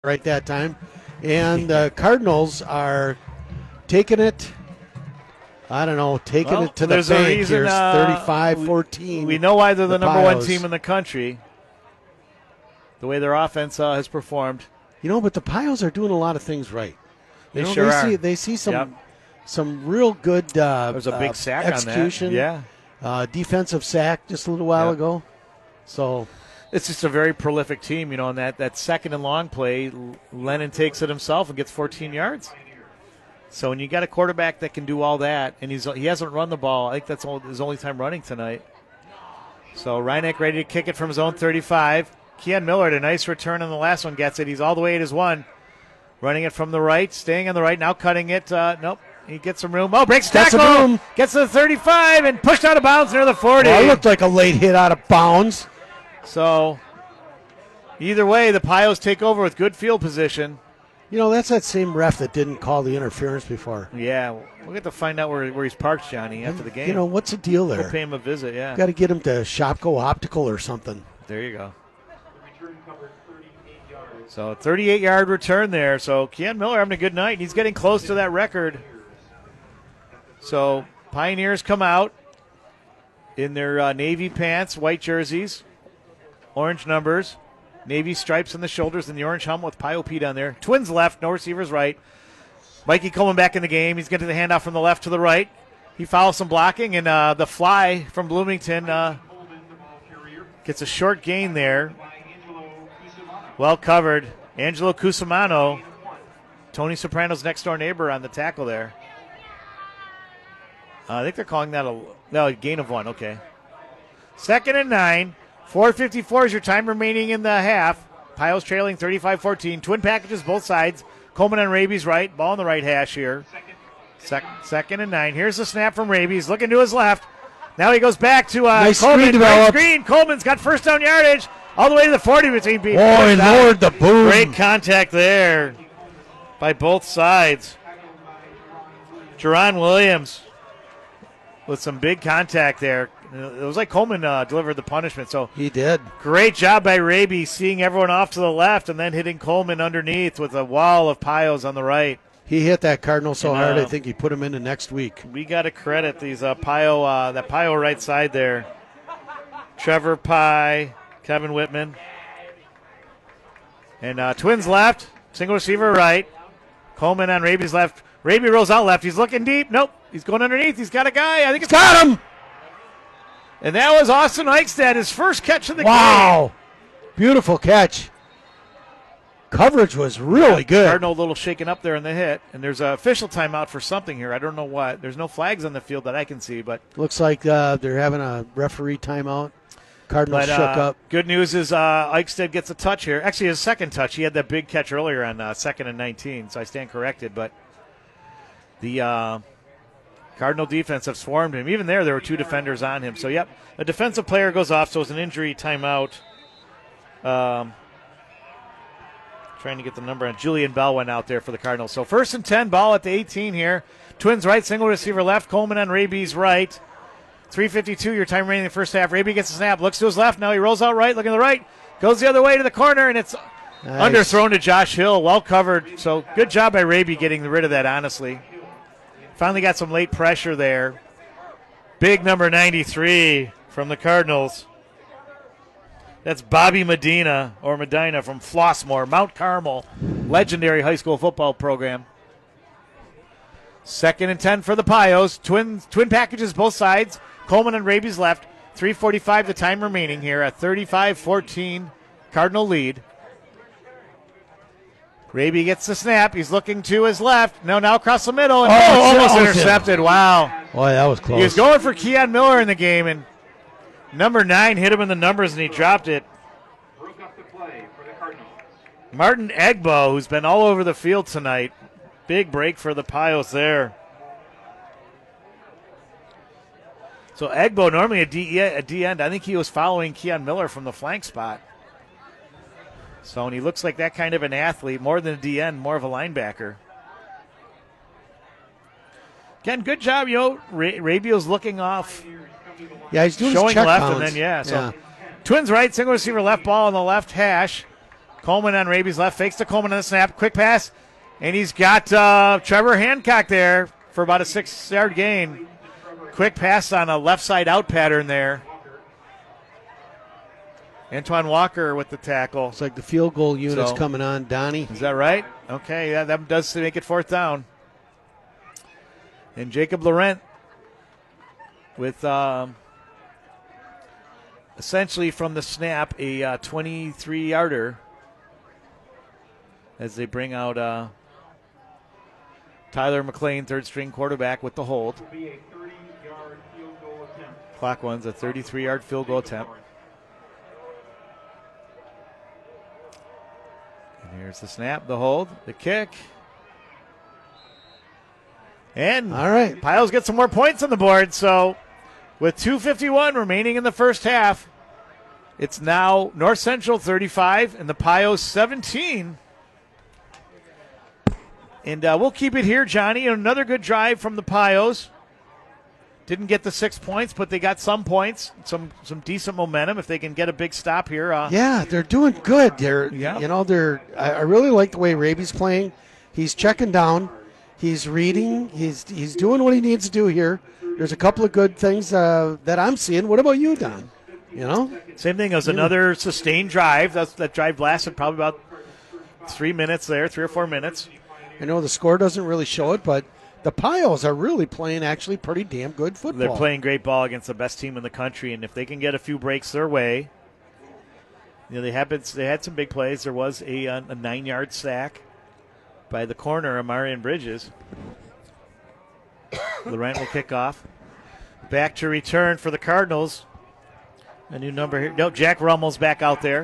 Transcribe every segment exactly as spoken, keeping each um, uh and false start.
right that time. And the Cardinals are taking it, I don't know, taking well, it to the there's bank a reason, here, uh, thirty-five fourteen. We know why they're the, the number Pios. one team in the country, the way their offense uh, has performed. You know, but the Pios are doing a lot of things right. You They know, sure they are. See, they see some Yep. some real good uh, There's a big uh, sack execution. on that. Yeah. Uh, defensive sack just a little while Yep. ago. So It's just a very prolific team, you know, on that, that second and long play, Lennon takes it himself and gets fourteen yards. So when you got a quarterback that can do all that, and he's he hasn't run the ball, I think that's all, his only time running tonight. So Reineck ready to kick it from his own thirty-five. Keon Miller had a nice return on the last one, gets it. He's all the way at his one. Running it from the right, staying on the right, now cutting it. Uh, nope, he gets some room. Oh, breaks Got some tackle. room. Gets to the thirty-five and pushed out of bounds near the forty. well, it looked like a late hit out of bounds. So either way, the Pios take over with good field position. You know, that's that same ref that didn't call the interference before. Yeah, we'll get to find out where, where he's parked, Johnny, after the game. You know, what's the deal We'll there? pay him a visit, yeah. Got to get him to Shopko Optical or something. There you go. So thirty-eight-yard return there. So Keon Miller having a good night. He's getting close to that record. So Pioneers come out in their uh, navy pants, white jerseys, orange numbers, navy stripes on the shoulders, and the orange helmet with Pio Pete on there. Twins left, no receivers right. Mikey Coleman back in the game. He's getting the handoff from the left to the right. He follows some blocking, and uh, the fly from Bloomington uh, gets a short gain there. Well covered. Angelo Cusimano, Tony Soprano's next door neighbor on the tackle there. Uh, I think they're calling that a no a gain of one. Okay. Second and nine. four fifty-four is your time remaining in the half. Pios trailing thirty-five fourteen. Twin packages both sides. Coleman on Raby's right. Ball on the right hash here. Sec- second and nine. Here's the snap from Raby's. Looking to his left. Now he goes back to uh, Nice Coleman. screen Right developed. screen. Coleman's got first down yardage. All the way to the forty between people. Oh, he lowered the boom. Great contact there by both sides. Jerron Williams with some big contact there. It was like Coleman uh, delivered the punishment. So He did. great job by Raby seeing everyone off to the left and then hitting Coleman underneath with a wall of Pios on the right. He hit that Cardinal so And, hard, uh, I think he put him into next week. We got to credit these uh, Pio, uh, that Pio right side there. Trevor Pye, Kevin Whitman. And uh, Twins left, single receiver right. Coleman on Raby's left. Raby rolls out left. He's looking deep. Nope. He's going underneath. He's got a guy. I think it's Got him! And that was Austin Eichstadt, his first catch of the game. Wow. Beautiful catch. Coverage was really good. Cardinal a little shaken up there in the hit. And there's an official timeout for something here. I don't know what. There's no flags on the field that I can see, but Looks like uh, they're having a referee timeout. Cardinals But, shook uh, up. Good news is uh, Eichstadt gets a touch here. Actually, his second touch. He had that big catch earlier on uh, second and nineteen, so I stand corrected. But the uh, Cardinal defense have swarmed him. Even there, there were two defenders on him. So, yep, a defensive player goes off, so it's an injury timeout. Um, trying to get the number on. Julian Bell went out there for the Cardinals. So first and ten, ball at the eighteen here. Twins right, single receiver left. Coleman on Raby's right. three fifty-two, your time remaining in the first half. Raby gets a snap, looks to his left. Now he rolls out right, looking to the right. Goes the other way to the corner, and it's Nice. underthrown to Josh Hill. Well covered. So good job by Raby getting rid of that, honestly. Finally got some late pressure there. Big number ninety-three from the Cardinals. That's Bobby Medina, or Medina from Flossmoor, Mount Carmel, legendary high school football program. Second and ten for the Pios. Twin, twin packages both sides. Coleman and Raby's left. three forty-five the time remaining here. A thirty-five fourteen Cardinal lead. Raby gets the snap. He's looking to his left. No, now across the middle. And Oh, oh, almost almost intercepted. Wow. Boy, that was close. He was going for Keon Miller in the game, and number nine hit him in the numbers, and he dropped it. Martin Egbo, who's been all over the field tonight. Big break for the Pios there. So Egbo, normally a D, a D end. I think he was following Keon Miller from the flank spot. So and he looks like that kind of an athlete, more than a D end, more of a linebacker. Again, good job, yo. Ra- Rabio's looking off, yeah, he's doing his showing check left, counts. and then, yeah. So Yeah. Twins right, single receiver left, ball on the left hash. Coleman on Raby's left, fakes to Coleman on the snap, quick pass, and he's got uh, Trevor Hancock there for about a six-yard gain. Quick pass on a left side out pattern there. Antoine Walker with the tackle. It's like the field goal unit's So- coming on, Donnie. Is that right? Okay, yeah, that does make it fourth down. And Jacob Laurent with um, essentially from the snap a uh, twenty-three-yarder as they bring out uh, Tyler McLean, third-string quarterback, with the hold. Clock one's a thirty-three-yard field goal attempt. And here's the snap, the hold, the kick. And All right. Pios get some more points on the board. So with two fifty-one remaining in the first half, it's now North Central thirty-five and the Pios seventeen. And uh, we'll keep it here, Johnny. Another good drive from the Pios. Didn't get the six points, but they got some points, some some decent momentum. If they can get a big stop here, uh, Yeah, they're doing good. They're, Yeah. you know, they're. I, I really like the way Raby's playing. He's checking down. He's reading. He's he's doing what he needs to do here. There's a couple of good things uh, that I'm seeing. What about you, Don? You know, same thing as another sustained drive. That's, that drive lasted probably about three minutes there, three or four minutes. I know the score doesn't really show it, but the Pios are really playing actually pretty damn good football. They're playing great ball against the best team in the country, and if they can get a few breaks their way, you know they have been, they had some big plays. There was a, a nine-yard sack by the corner of Marion Bridges. Laurent will kick off. Back to return for the Cardinals. A new number here. No, Jack Rummel's back out there.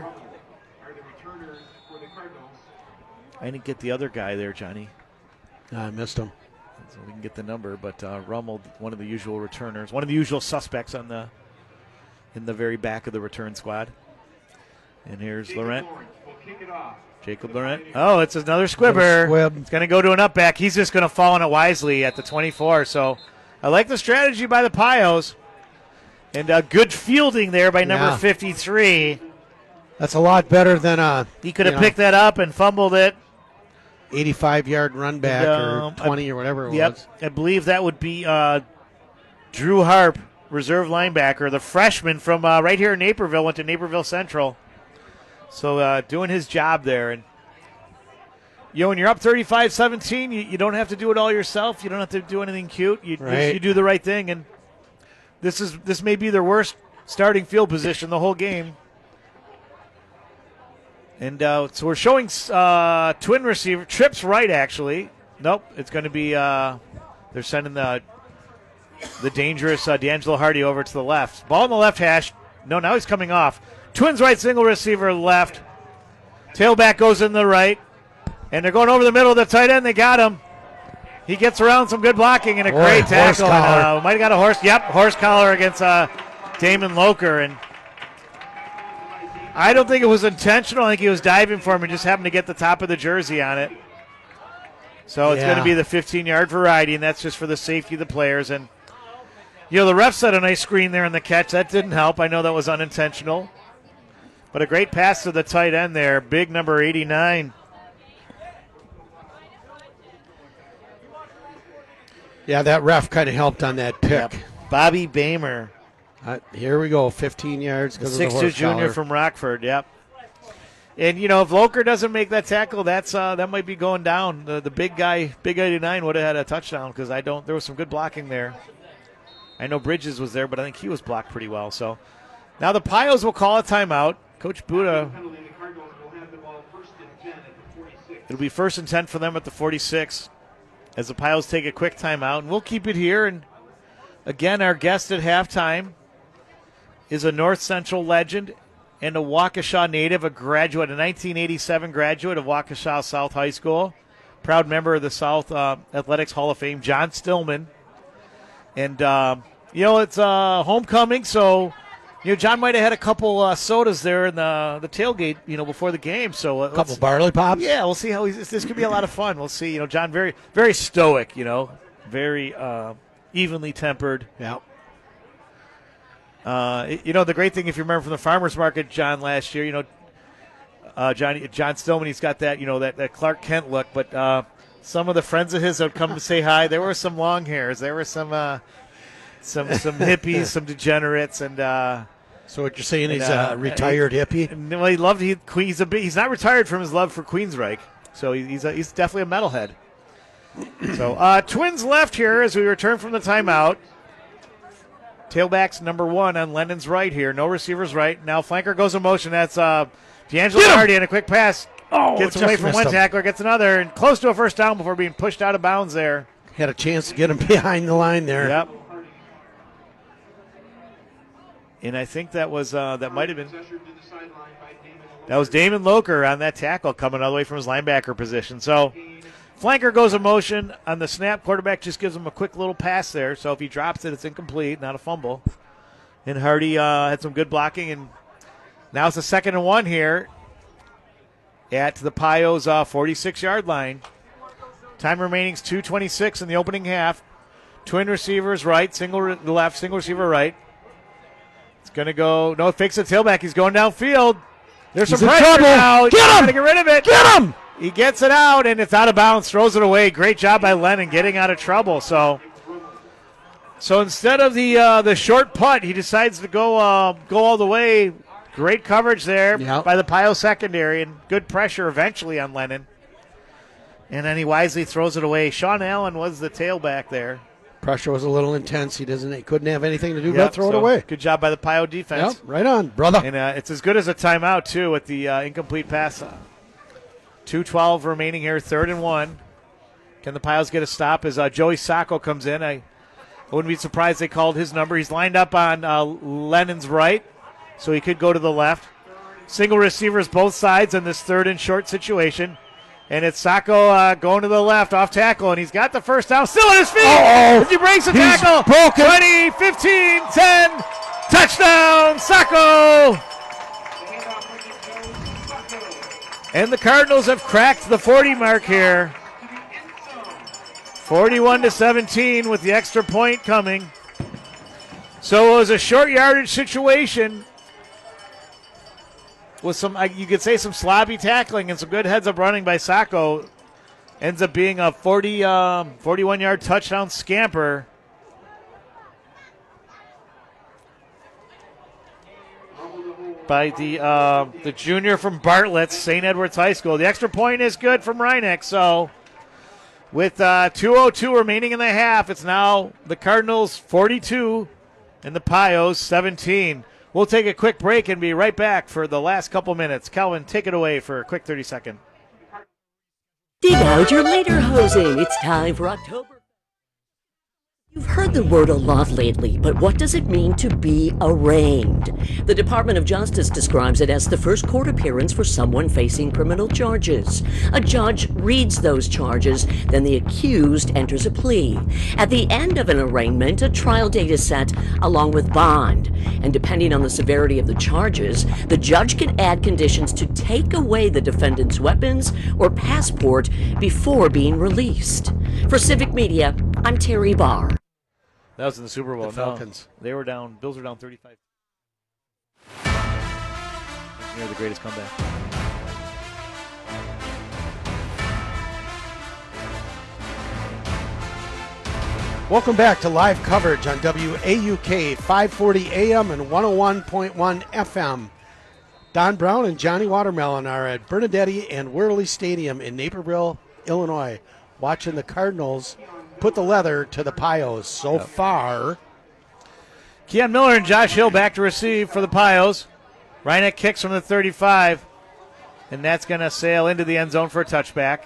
I didn't get the other guy there, Johnny. I missed him. So we can get the number, but uh, Rummel, one of the usual returners, one of the usual suspects on the in the very back of the return squad. And here's Laurent. Jacob Laurent. Oh, it's another squibber. Squib. It's going to go to an up back. He's just going to fall on it wisely at the twenty-four. So I like the strategy by the Pios. And uh, good fielding there by number Yeah. fifty-three. That's a lot better than a He could have you know, picked that up and fumbled it. eighty-five-yard run back Um, or twenty or whatever it Yep, was. I believe that would be uh, Drew Harp, reserve linebacker, the freshman from uh, right here in Naperville, went to Naperville Central. So uh, doing his job there. And you know, when you're up thirty-five seventeen, you, you don't have to do it all yourself. You don't have to do anything cute. You, Right. you do the right thing. And this is this may be their worst starting field position the whole game. And uh, so we're showing uh, twin receiver. Trips right, actually. Nope, it's going to be uh, – they're sending the the dangerous uh, D'Angelo Hardy over to the left. Ball in the left hash. No, now he's coming off. Twins right, single receiver left. Tailback goes in the right. And they're going over the middle of the tight end. They got him. He gets around some good blocking and a Boy, great horse tackle. collar. And, uh, might have got a horse – yep, horse collar against uh, Damon Loker. And I don't think it was intentional. I think he was diving for him and just happened to get the top of the jersey on it. So it's Yeah. going to be the fifteen-yard variety, and that's just for the safety of the players. And, you know, the refs had a nice screen there in the catch. That didn't help. I know that was unintentional. But a great pass to the tight end there. Big number eighty-nine. Yeah, that ref kind of helped on that pick. Yep. Bobby Bamer. Uh, here we go, fifteen yards because of the six two horse junior collar. from Rockford, yep. And, you know, if Loker doesn't make that tackle, that's uh, that might be going down. The, the big guy, big eighty-nine, would have had a touchdown because I don't. There was some good blocking there. I know Bridges was there, but I think he was blocked pretty well. So now the Pios will call a timeout. Coach Buda. It'll be first and ten for them at the forty-six as the Pios take a quick timeout. And we'll keep it here. And, again, our guest at halftime is a North Central legend and a Waukesha native, a graduate, a nineteen eighty-seven graduate of Waukesha South High School, proud member of the South uh, Athletics Hall of Fame, John Stillman. And, uh, you know, it's uh, homecoming, so, you know, John might have had a couple uh, sodas there in the the tailgate, you know, before the game. So uh, A couple let's- barley pops. yeah, we'll see how he's. This could be a lot of fun. We'll see. You know, John very, very stoic. You know, very uh, evenly tempered. Yeah. Uh, you know, the great thing, if you remember from the farmers market, John, last year, you know, uh, Johnny John Stillman. He's got that, you know, that, that Clark Kent look. But uh, some of the friends of his that would come to say hi, there were some long hairs. There were some uh, some some hippies, some degenerates, and. Uh, So what you're saying, and, he's uh, a retired he, hippie? Well, he loved he, he's a bit, he's not retired from his love for Queensryche, so he, he's a, he's definitely a metalhead. So uh, Twins left here as we return from the timeout. Tailbacks number one on Lennon's right here. No receivers right. Now flanker goes in motion. That's uh, D'Angelo Hardy and a quick pass. Oh, gets just away from missed one him. tackler, gets another, and close to a first down before being pushed out of bounds there. Had a chance to get him behind the line there. Yep. And I think that was uh, that might have been that was Damon Loker on that tackle coming all the way from his linebacker position. So flanker goes in motion on the snap. Quarterback just gives him a quick little pass there. So if he drops it, it's incomplete, not a fumble. And Hardy uh, had some good blocking, and now it's a second and one here at the Pios uh, forty-six-yard line. Time remaining is two twenty-six in the opening half. Twin receivers right, single re- left, single receiver right. It's going to go, no, fakes the tailback. He's going downfield. There's He's some in pressure trouble. now. Get him! Got to get rid of it. Get him! He gets it out, and it's out of bounds, throws it away. Great job by Lennon getting out of trouble. So so instead of the uh, the short putt, he decides to go uh, go all the way. Great coverage there Yep. by the Pio secondary, and good pressure eventually on Lennon. And then he wisely throws it away. Sean Allen was the tailback there. Pressure was a little intense. He doesn't. He couldn't have anything to do Yep, but throw so it away. Good job by the Pio defense. Yep, right on, brother. And uh, it's as good as a timeout, too, with the uh, incomplete pass. two twelve remaining here, third and one. Can the Pios get a stop as uh, Joey Sacco comes in? I wouldn't be surprised they called his number. He's lined up on uh, Lennon's right, so he could go to the left. Single receivers both sides in this third and short situation. And it's Sacco uh, going to the left off tackle, and he's got the first down. Still on his feet. Uh-oh. As he breaks the He's tackle. broken. twenty, fifteen, ten. Touchdown, Sacco. And the Cardinals have cracked the forty mark here. forty-one to seventeen with the extra point coming. So it was a short yardage situation with some, you could say, some sloppy tackling and some good heads-up running by Sacco. Ends up being a forty, um, forty-one-yard touchdown scamper. By the uh, the junior from Bartlett, Saint Edward's High School. The extra point is good from Reineck. So with uh, two oh two remaining in the half, it's now the Cardinals forty-two and the Pios seventeen. We'll take a quick break and be right back for the last couple minutes. Calvin, take it away for a quick thirty second. Dig out your lederhosen. It's time for October. You've heard the word a lot lately, but what does it mean to be arraigned? The Department of Justice describes it as the first court appearance for someone facing criminal charges. A judge reads those charges, then the accused enters a plea. At the end of an arraignment, a trial date is set along with bond. And depending on the severity of the charges, the judge can add conditions to take away the defendant's weapons or passport before being released. For Civic Media, I'm Terry Barr. That was in the Super Bowl. The Falcons. No, they were down. Bills were down thirty-five. Near the greatest comeback. Welcome back to live coverage on W A U K five forty A M and one oh one point one F M. Don Brown and Johnny Watermelon are at Bernadetti and Worley Stadium in Naperville, Illinois, watching the Cardinals put the leather to the Pios. So Yep. far, Keon Miller and Josh Hill back to receive for the Pios. Reineck kicks from the thirty-five, and that's going to sail into the end zone for a touchback.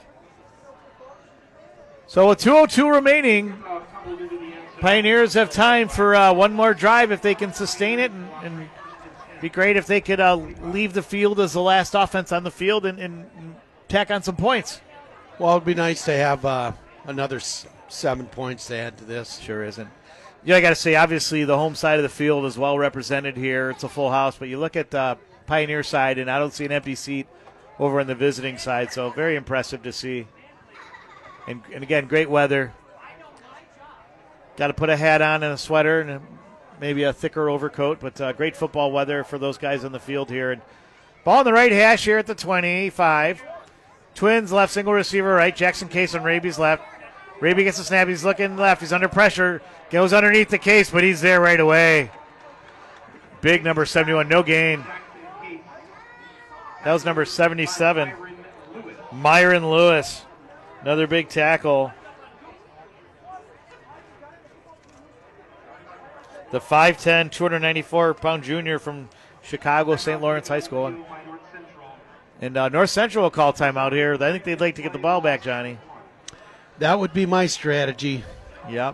So with two oh two remaining, Pioneers have time for uh, one more drive if they can sustain it, and, and be great if they could uh, leave the field as the last offense on the field and, and tack on some points. well, it'd be nice to have uh, another s- seven points to add to this. Sure isn't. Yeah, I got to say, obviously, the home side of the field is well represented here. It's a full house, but you look at the Pioneer side, and I don't see an empty seat over on the visiting side, so very impressive to see. And, and again, great weather. Got to put a hat on and a sweater and a, maybe a thicker overcoat, but uh, great football weather for those guys on the field here. And Ball on the right hash here at the twenty-five. Twins left, single receiver right. Jackson Case on Raby's left. Raby gets the snap. He's looking left. He's under pressure. Goes underneath the Case, but he's there right away. Big number seventy-one. No gain. That was number seventy-seven. Myron Lewis. Another big tackle. The five ten, two ninety-four pound junior from Chicago Saint Lawrence High School. And uh, North Central will call timeout here. I think they'd like to get the ball back, Johnny. That would be my strategy. Yep.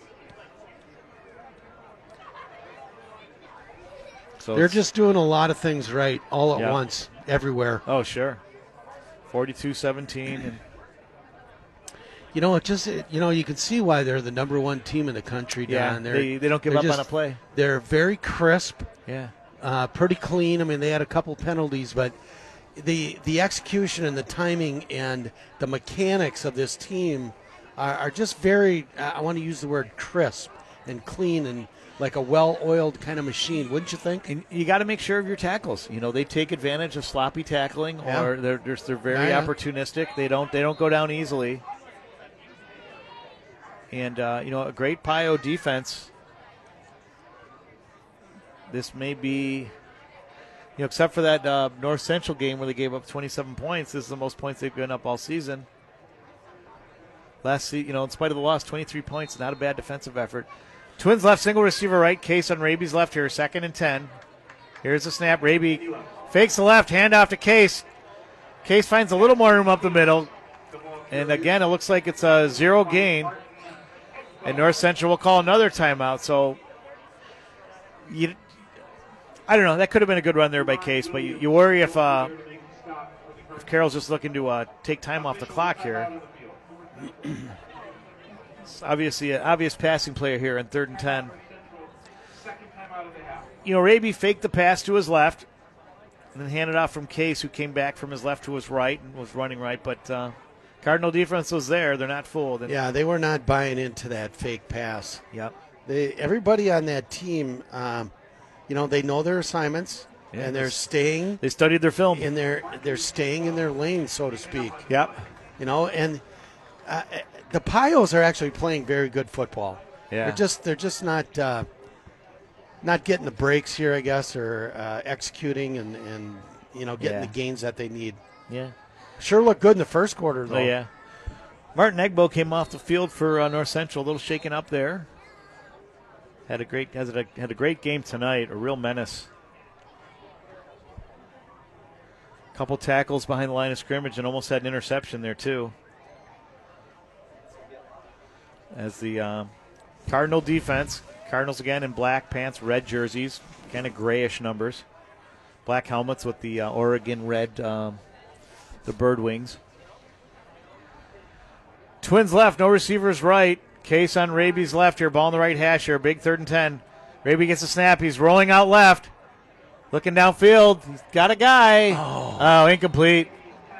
So They're just doing a lot of things right all at Yep. once, everywhere. Oh, sure. forty-two seventeen. And You know, it just it, you know you can see why they're the number one team in the country. yeah, Don. They're, they, they don't give they're up just- on a play. They're very crisp, Yeah. uh, pretty clean. I mean, they had a couple penalties, but the the execution and the timing and the mechanics of this team are, are just very. I want to use the word crisp and clean and like a well-oiled kind of machine, wouldn't you think? And you got to make sure of your tackles. You know, they take advantage of sloppy tackling, Yeah. or they're they're, they're very Yeah, yeah. opportunistic. They don't they don't go down easily. And uh, you know, a great Pio defense. This may be, you know, except for that uh, North Central game where they gave up twenty-seven points. This is the most points they've given up all season. Last season, you know, in spite of the loss, twenty-three points, not a bad defensive effort. Twins left, single receiver right. Case on Raby's left here, second and ten. Here's the snap. Raby fakes the left, handoff to Case. Case finds a little more room up the middle. And again, it looks like it's a zero gain. And North Central will call another timeout. So, you, I don't know. That could have been a good run there by Case, but you, you worry if uh, if Carroll's just looking to uh, take time off the clock here. It's obviously an obvious passing player here in third and ten. You know, Raby faked the pass to his left and then handed off from Case, who came back from his left to his right and was running right. But uh, Cardinal defense was there. They're not fooled. And, Yeah, they were not buying into that fake pass. Yep. They everybody on that team, um, you know, they know their assignments Yeah, and they're this- staying They studied their film. in their they're staying in their lane, so to speak. Yep. You know, and uh, the Pios are actually playing very good football. Yeah. They're just they're just not uh, not getting the breaks here, I guess, or uh, executing and, and you know getting Yeah. the gains that they need. Yeah. Sure looked good in the first quarter, though. Oh, yeah. Martin Egbo came off the field for uh, North Central, a little shaken up there. Had a great has a, had a great game tonight, a real menace. Couple tackles behind the line of scrimmage and almost had an interception there too. As the uh, Cardinal defense, Cardinals again in black pants, red jerseys, kind of grayish numbers, black helmets with the uh, Oregon red, um, the bird wings. Twins left, no receivers right. Case on Raby's left here, ball on the right hash here, big third and ten. Raby gets a snap, he's rolling out left, looking downfield, he's got a guy. Oh. Oh, incomplete.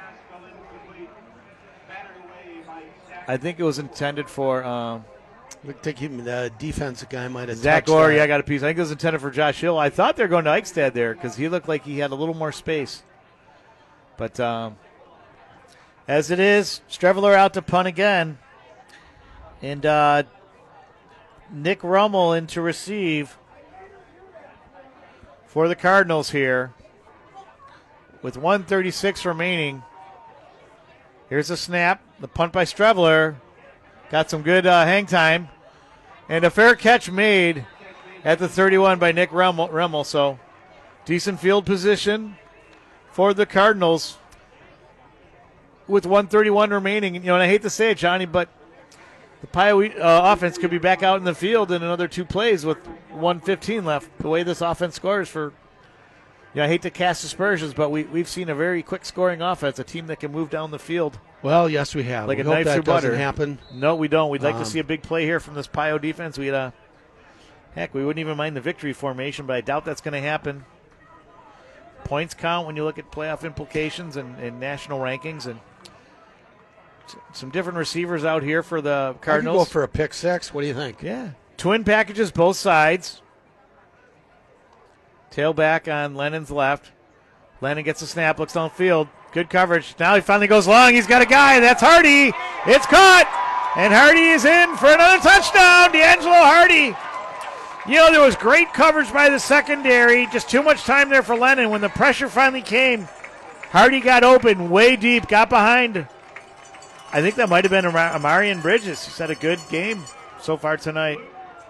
I think it was intended for um, Looked like him, the defensive guy might have Zach touched Gore. that. Yeah, I got a piece. I think it was intended for Josh Hill. I thought they were going to Eichstad there because he looked like he had a little more space. But um, as it is, Streveler out to punt again. And uh, Nick Rummel in to receive for the Cardinals here with one thirty-six remaining. Here's a snap. The punt by Streveler. Got some good uh, hang time. And a fair catch made at the thirty-one by Nick Rummel. Rummel. So decent field position for the Cardinals with one thirty-one remaining. You know, and I hate to say it, Johnny, but the Pio uh, offense could be back out in the field in another two plays with one fifteen left. The way this offense scores for, you know, I hate to cast aspersions, but we, we've seen a very quick scoring offense, a team that can move down the field. Well, yes, we have. Like we a hope knife that through doesn't butter. happen. No, we don't. We'd like Um, to see a big play here from this Pio defense. We'd, uh, heck, we wouldn't even mind the victory formation, but I doubt that's going to happen. Points count when you look at playoff implications and, and national rankings, and s- some different receivers out here for the I could Cardinals. go for a pick six. What do you think? Yeah. Twin packages both sides. Tailback on Lennon's left. Lennon gets a snap, looks downfield. Good coverage. Now he finally goes long. He's got a guy. That's Hardy. It's caught. And Hardy is in for another touchdown. D'Angelo Hardy. You know, there was great coverage by the secondary. Just too much time there for Lennon. When the pressure finally came, Hardy got open way deep, got behind. I think that might have been Amarian Bridges. He's had a good game so far tonight.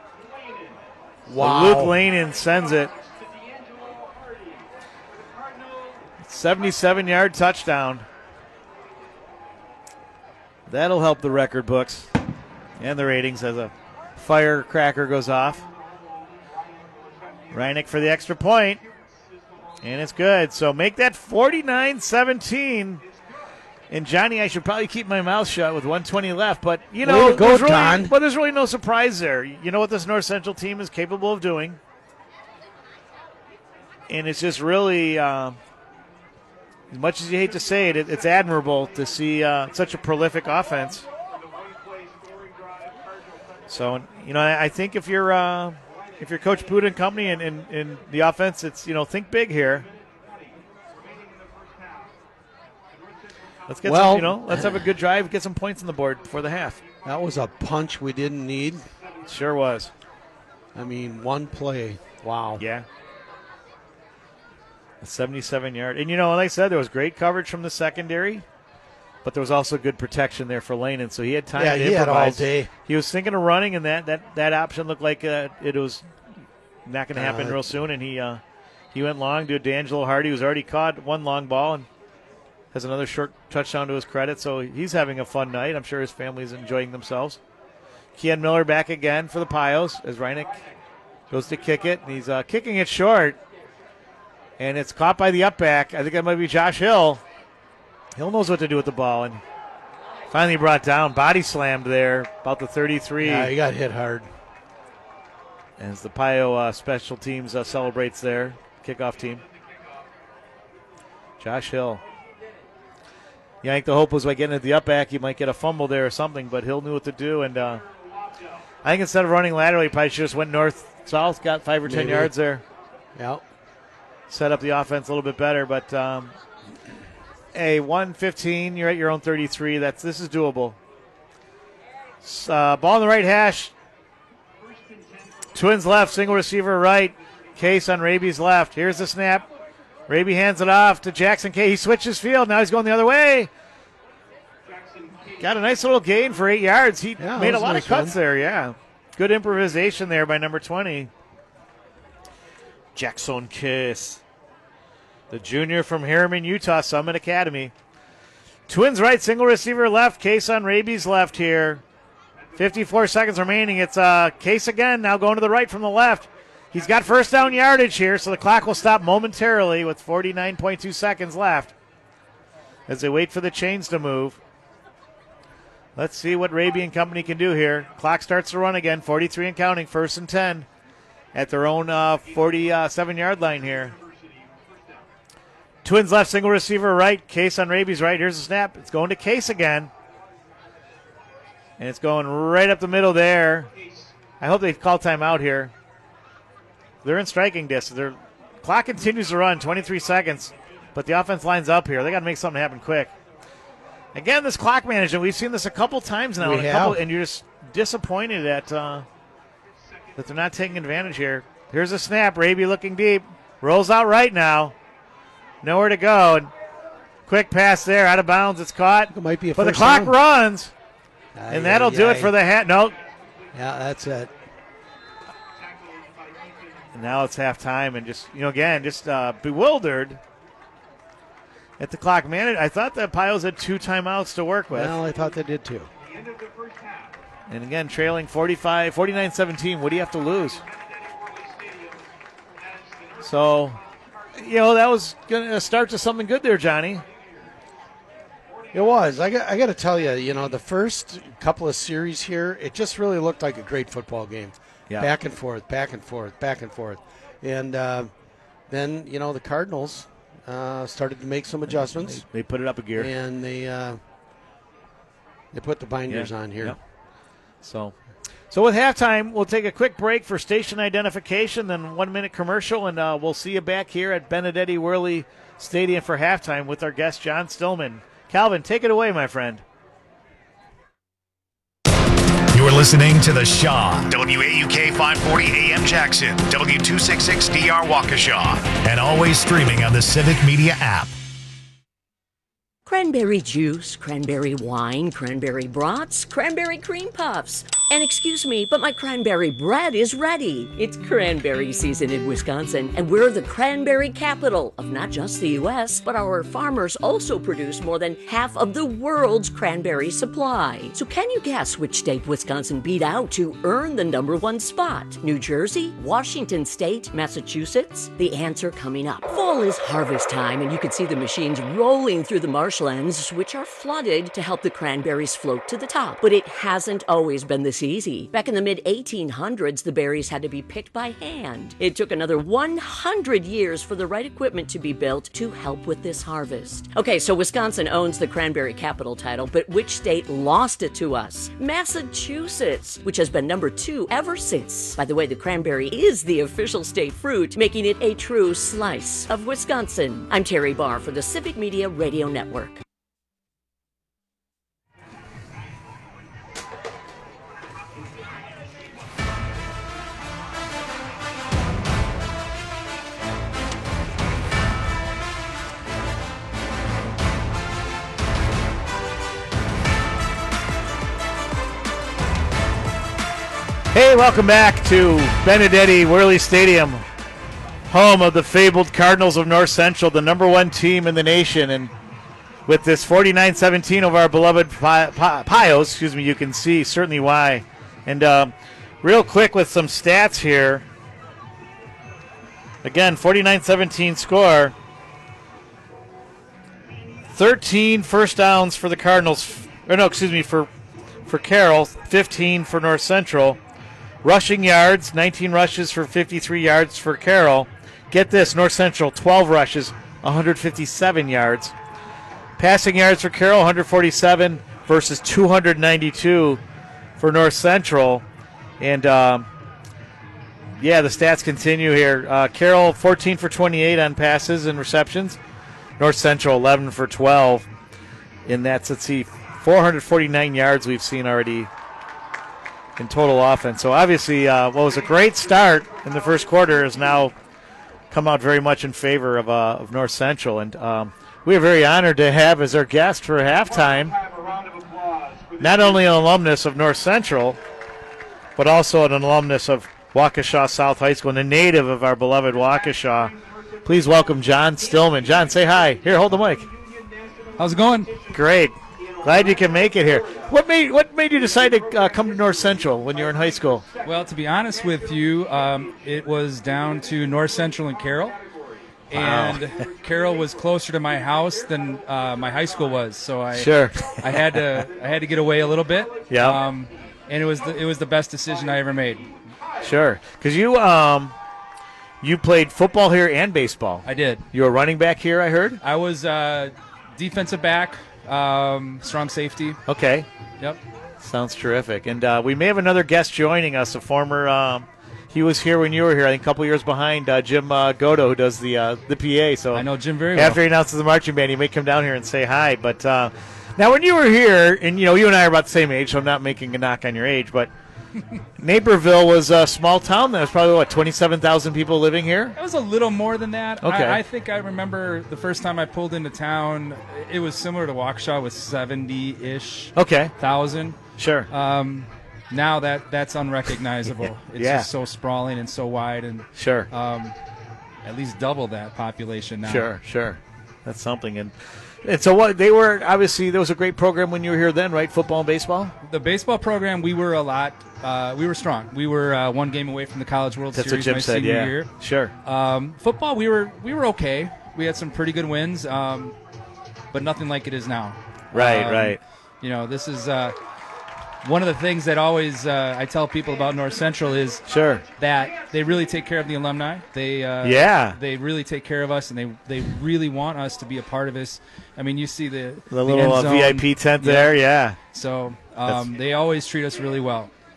Wow. Luke Lanin sends it. seventy-seven-yard touchdown. That'll help the record books and the ratings as a firecracker goes off. Reineck for the extra point, and it's good. So make that forty-nine seventeen. And Johnny, I should probably keep my mouth shut with one twenty left, but you know, Way to go, there's really, Don. but there's really no surprise there. You know what this North Central team is capable of doing, and it's just really, uh, as much as you hate to say it, it it's admirable to see uh, such a prolific offense. So, you know, I, I think if you're uh, if you're Coach Buda and company and in, in the offense, it's, you know, think big here. Let's get Well, some, you know, let's have a good drive, get some points on the board before the half. That was a punch we didn't need. It sure was. I mean, one play. Wow. Yeah. A seventy-seven-yard. And, you know, like I said, there was great coverage from the secondary, but there was also good protection there for Lanin, so he had time Yeah, to he had all improvise. day. He was thinking of running, and that, that, that option looked like uh, it was not going to happen Uh, real soon, and he uh, he went long to D'Angelo Hardy, who's already caught one long ball and has another short touchdown to his credit, so he's having a fun night. I'm sure his family's enjoying themselves. Kean Miller back again for the Pios as Reineck goes to kick it, and he's uh, kicking it short, and it's caught by the up back. I think that might be Josh Hill. Hill knows what to do with the ball, and finally brought down, body slammed there, about the thirty-three. Yeah, he got hit hard. As the Pio uh, special teams uh, celebrates their kickoff team. Josh Hill. Yeah, I think the hope was by getting at the up back, you might get a fumble there or something, but Hill knew what to do. And uh, I think instead of running laterally, he probably should just went north-south, got five or ten Maybe. yards there. Yep. Set up the offense a little bit better. But, um, hey, one fifteen, you're at your own thirty-three. That's This is doable. Uh, ball in the right hash. Twins left, single receiver right. Case on Raby's left. Here's the snap. Raby hands it off to Jackson K. He switches field. Now he's going the other way. Got a nice little gain for eight yards. He Yeah, made that a was lot nice of cuts run. there, yeah. Good improvisation there by number twenty. Jackson Case, the junior from Harriman, Utah, Summit Academy. Twins right, single receiver left. Case on Raby's left here. fifty-four seconds remaining. It's uh, Case again, now going to the right from the left. He's got first down yardage here, so the clock will stop momentarily with forty-nine point two seconds left as they wait for the chains to move. Let's see what Raby and company can do here. Clock starts to run again, forty-three and counting, first and ten at their own uh, forty-seven-yard line here. Twins left, single receiver right, Case on Raby's right. Here's the snap. It's going to Case again. And it's going right up the middle there. I hope they call timeout here. They're in striking distance. Their clock continues to run, twenty-three seconds, but the offense lines up here. They got to make something happen quick. Again, this clock management, we've seen this a couple times now, We and, a couple, have. and you're just disappointed at, uh, that they're not taking advantage here. Here's a snap. Raby looking deep. Rolls out right now. Nowhere to go. And quick pass there, out of bounds. It's caught. It might be a but the first clock down. runs, Aye, and that'll aye, do it aye. for the hat. No. Yeah, that's it. And now it's halftime, and just, you know, again, just uh, bewildered at the clock management. I thought the Pios had two timeouts to work with. Well, I thought they did too. And again, trailing forty-five, forty-nine seventeen. What do you have to lose? So, you know, that was going to start to something good there, Johnny. It was. I got, I got to tell you, you know, the first couple of series here, it just really looked like a great football game. Yeah. Back and forth, back and forth, back and forth. And uh, then, you know, the Cardinals uh, started to make some adjustments. They put it up a gear. And they uh, they put the binders Yeah, on here. yeah. So, So with halftime, we'll take a quick break for station identification, then one-minute commercial, and uh, we'll see you back here at Benedetti Worley Stadium for halftime with our guest, John Stillman. Calvin, take it away, my friend. You're listening to The Shaw, W A U K five forty A M Jackson, W two sixty-six D R Waukesha, and always streaming on the Civic Media app. Cranberry juice, cranberry wine, cranberry brats, cranberry cream puffs. And excuse me, but my cranberry bread is ready. It's cranberry season in Wisconsin, and we're the cranberry capital of not just the U S, but our farmers also produce more than half of the world's cranberry supply. So can you guess which state Wisconsin beat out to earn the number one spot? New Jersey, Washington State, Massachusetts? The answer coming up. Fall is harvest time, and you can see the machines rolling through the marshlands, which are flooded to help the cranberries float to the top. But it hasn't always been this easy. Back in the mid eighteen hundreds, the berries had to be picked by hand. It took another one hundred years for the right equipment to be built to help with this harvest. Okay, so Wisconsin owns the cranberry capital title, but which state lost it to us? Massachusetts, which has been number two ever since. By the way, the cranberry is the official state fruit, making it a true slice of Wisconsin. I'm Terry Barr for the Civic Media Radio Network. Hey, welcome back to Benedetti Worley Stadium, home of the fabled Cardinals of North Central, the number one team in the nation. And with this forty-nine seventeen of our beloved Pi- Pi- Pios, excuse me, you can see certainly why. And um, real quick with some stats here. Again, forty-nine seventeen score. thirteen first downs for the Cardinals. Or no, excuse me, for, for Carroll, fifteen for North Central. Rushing yards, nineteen rushes for fifty-three yards for Carroll. Get this, North Central, twelve rushes, one hundred fifty-seven yards. Passing yards for Carroll, one hundred forty-seven versus two hundred ninety-two for North Central. And, um, yeah, the stats continue here. Uh, Carroll, fourteen for twenty-eight on passes and receptions. North Central, eleven for twelve. And that's, let's see, four hundred forty-nine yards we've seen already in total offense. So obviously uh, what was a great start in the first quarter has now come out very much in favor of, uh, of North Central. And um, we are very honored to have as our guest for halftime not only an alumnus of North Central, but also an alumnus of Waukesha South High School and a native of our beloved Waukesha. Please welcome John Stillman. John, say hi. Here, hold the mic. How's it going? Great. Glad you can make it here. What made what made you decide to uh, come to North Central when you were in high school? Well, to be honest with you, um, it was down to North Central and Carroll. And wow. Carroll was closer to my house than uh, my high school was, so I sure. I had to I had to get away a little bit. Yeah. Um, and it was the, it was the best decision I ever made. Sure, because you um you played football here and baseball. I did. You were running back here, I heard. I was uh, defensive back. Um, strong safety. Okay. Yep. Sounds terrific. And uh, we may have another guest joining us, a former, um, he was here when you were here, I think a couple years behind, uh, Jim uh, Godo, who does the uh, the P A. So I know Jim very well. After he announces the marching band, he may come down here and say hi. But uh, now when you were here, and you know, you and I are about the same age, so I'm not making a knock on your age, but Naperville was a small town. There was probably, what, twenty-seven thousand people living here? It was a little more than that. Okay. I, I think I remember the first time I pulled into town, it was similar to Waukesha with seventy-ish Okay. thousand. Sure. Um, now that that's unrecognizable. It's Yeah. just so sprawling and so wide, and Sure. um, at least double that population now. Sure, sure. That's something. And and so what they were, obviously there was a great program when you were here then, right? Football and baseball? The baseball program, we were a lot. Uh, we were strong. We were uh, one game away from the College World That's Series what Jim my said, senior yeah. year. Sure. Um, football, we were we were okay. We had some pretty good wins, um, but nothing like it is now. Right, Um, right. You know, this is uh, one of the things that always uh, I tell people about North Central is Sure. that they really take care of the alumni. They uh, Yeah. they really take care of us, and they they really want us to be a part of this. I mean, you see the The little end uh, zone. V I P tent Yeah. there, yeah. So um, they always treat us really well.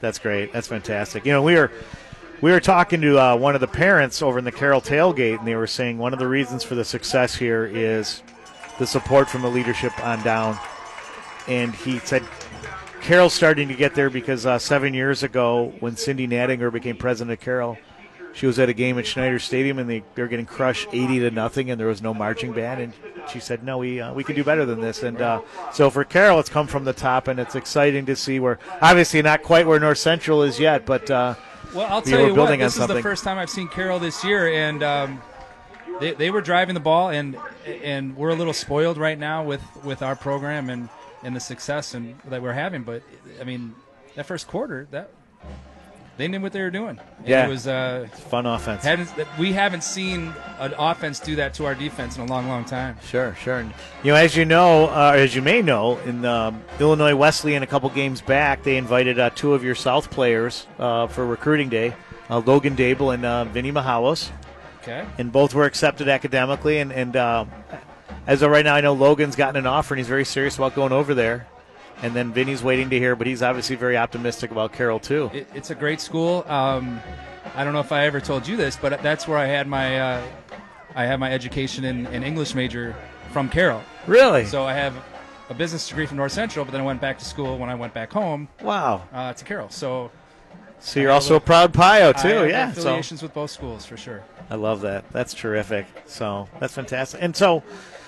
That's great. That's fantastic. You know, we were we were talking to uh, one of the parents over in the Carroll tailgate, and they were saying one of the reasons for the success here is the support from the leadership on down. And he said Carroll's starting to get there because uh, seven years ago when Cindy Nattinger became president of Carroll, she was at a game at Schneider Stadium, and they, they were getting crushed eighty to nothing, and there was no marching band. And she said, no, we uh, we can do better than this. And uh, so for Carroll, it's come from the top, and it's exciting to see where, obviously not quite where North Central is yet, but uh, well, I'll we tell were you what, building on this is something. the first time I've seen Carroll this year, and um, they, they were driving the ball, and and we're a little spoiled right now with, with our program and, and the success and that we're having. But, I mean, that first quarter, that they knew what they were doing. And Yeah. It was uh, Fun offense. hadn't, we haven't seen an offense do that to our defense in a long, long time. Sure, sure. And, you know, as you know, uh, as you may know, in um, Illinois Wesleyan a couple games back, they invited uh, two of your South players uh, for recruiting day, uh, Logan Dable and uh, Vinny Mahalos, Okay. and both were accepted academically. And, and uh, as of right now, I know Logan's gotten an offer, and he's very serious about going over there. And then Vinny's waiting to hear, but he's obviously very optimistic about Carroll, too. It, it's a great school. Um, I don't know if I ever told you this, but that's where I had my uh, I had my education in, in English major from Carroll. Really? So I have a business degree from North Central, but then I went back to school when I went back home Wow. uh, to Carroll. So So you're also a proud Pio, I too. have Yeah. So affiliations with both schools for sure. I love that. That's terrific. So that's fantastic. And so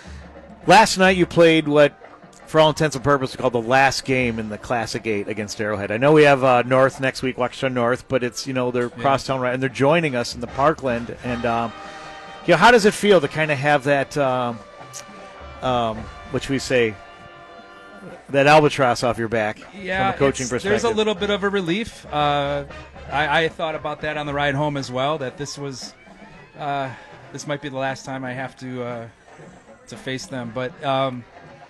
last night you played what, for all intents and purposes, called the last game in the Classic eight against Arrowhead. I know we have uh, North next week, Waukesha North, but it's, you know, they're crosstown right, and they're joining us in the Parkland. And, um, you know, how does it feel to kind of have that, um, um, what should we say, that albatross off your back Yeah, from a coaching it's- perspective? there's a little bit of a relief. Uh, I, I thought about that on the ride home as well, that this was uh, this might be the last time I have to uh, to face them. But um,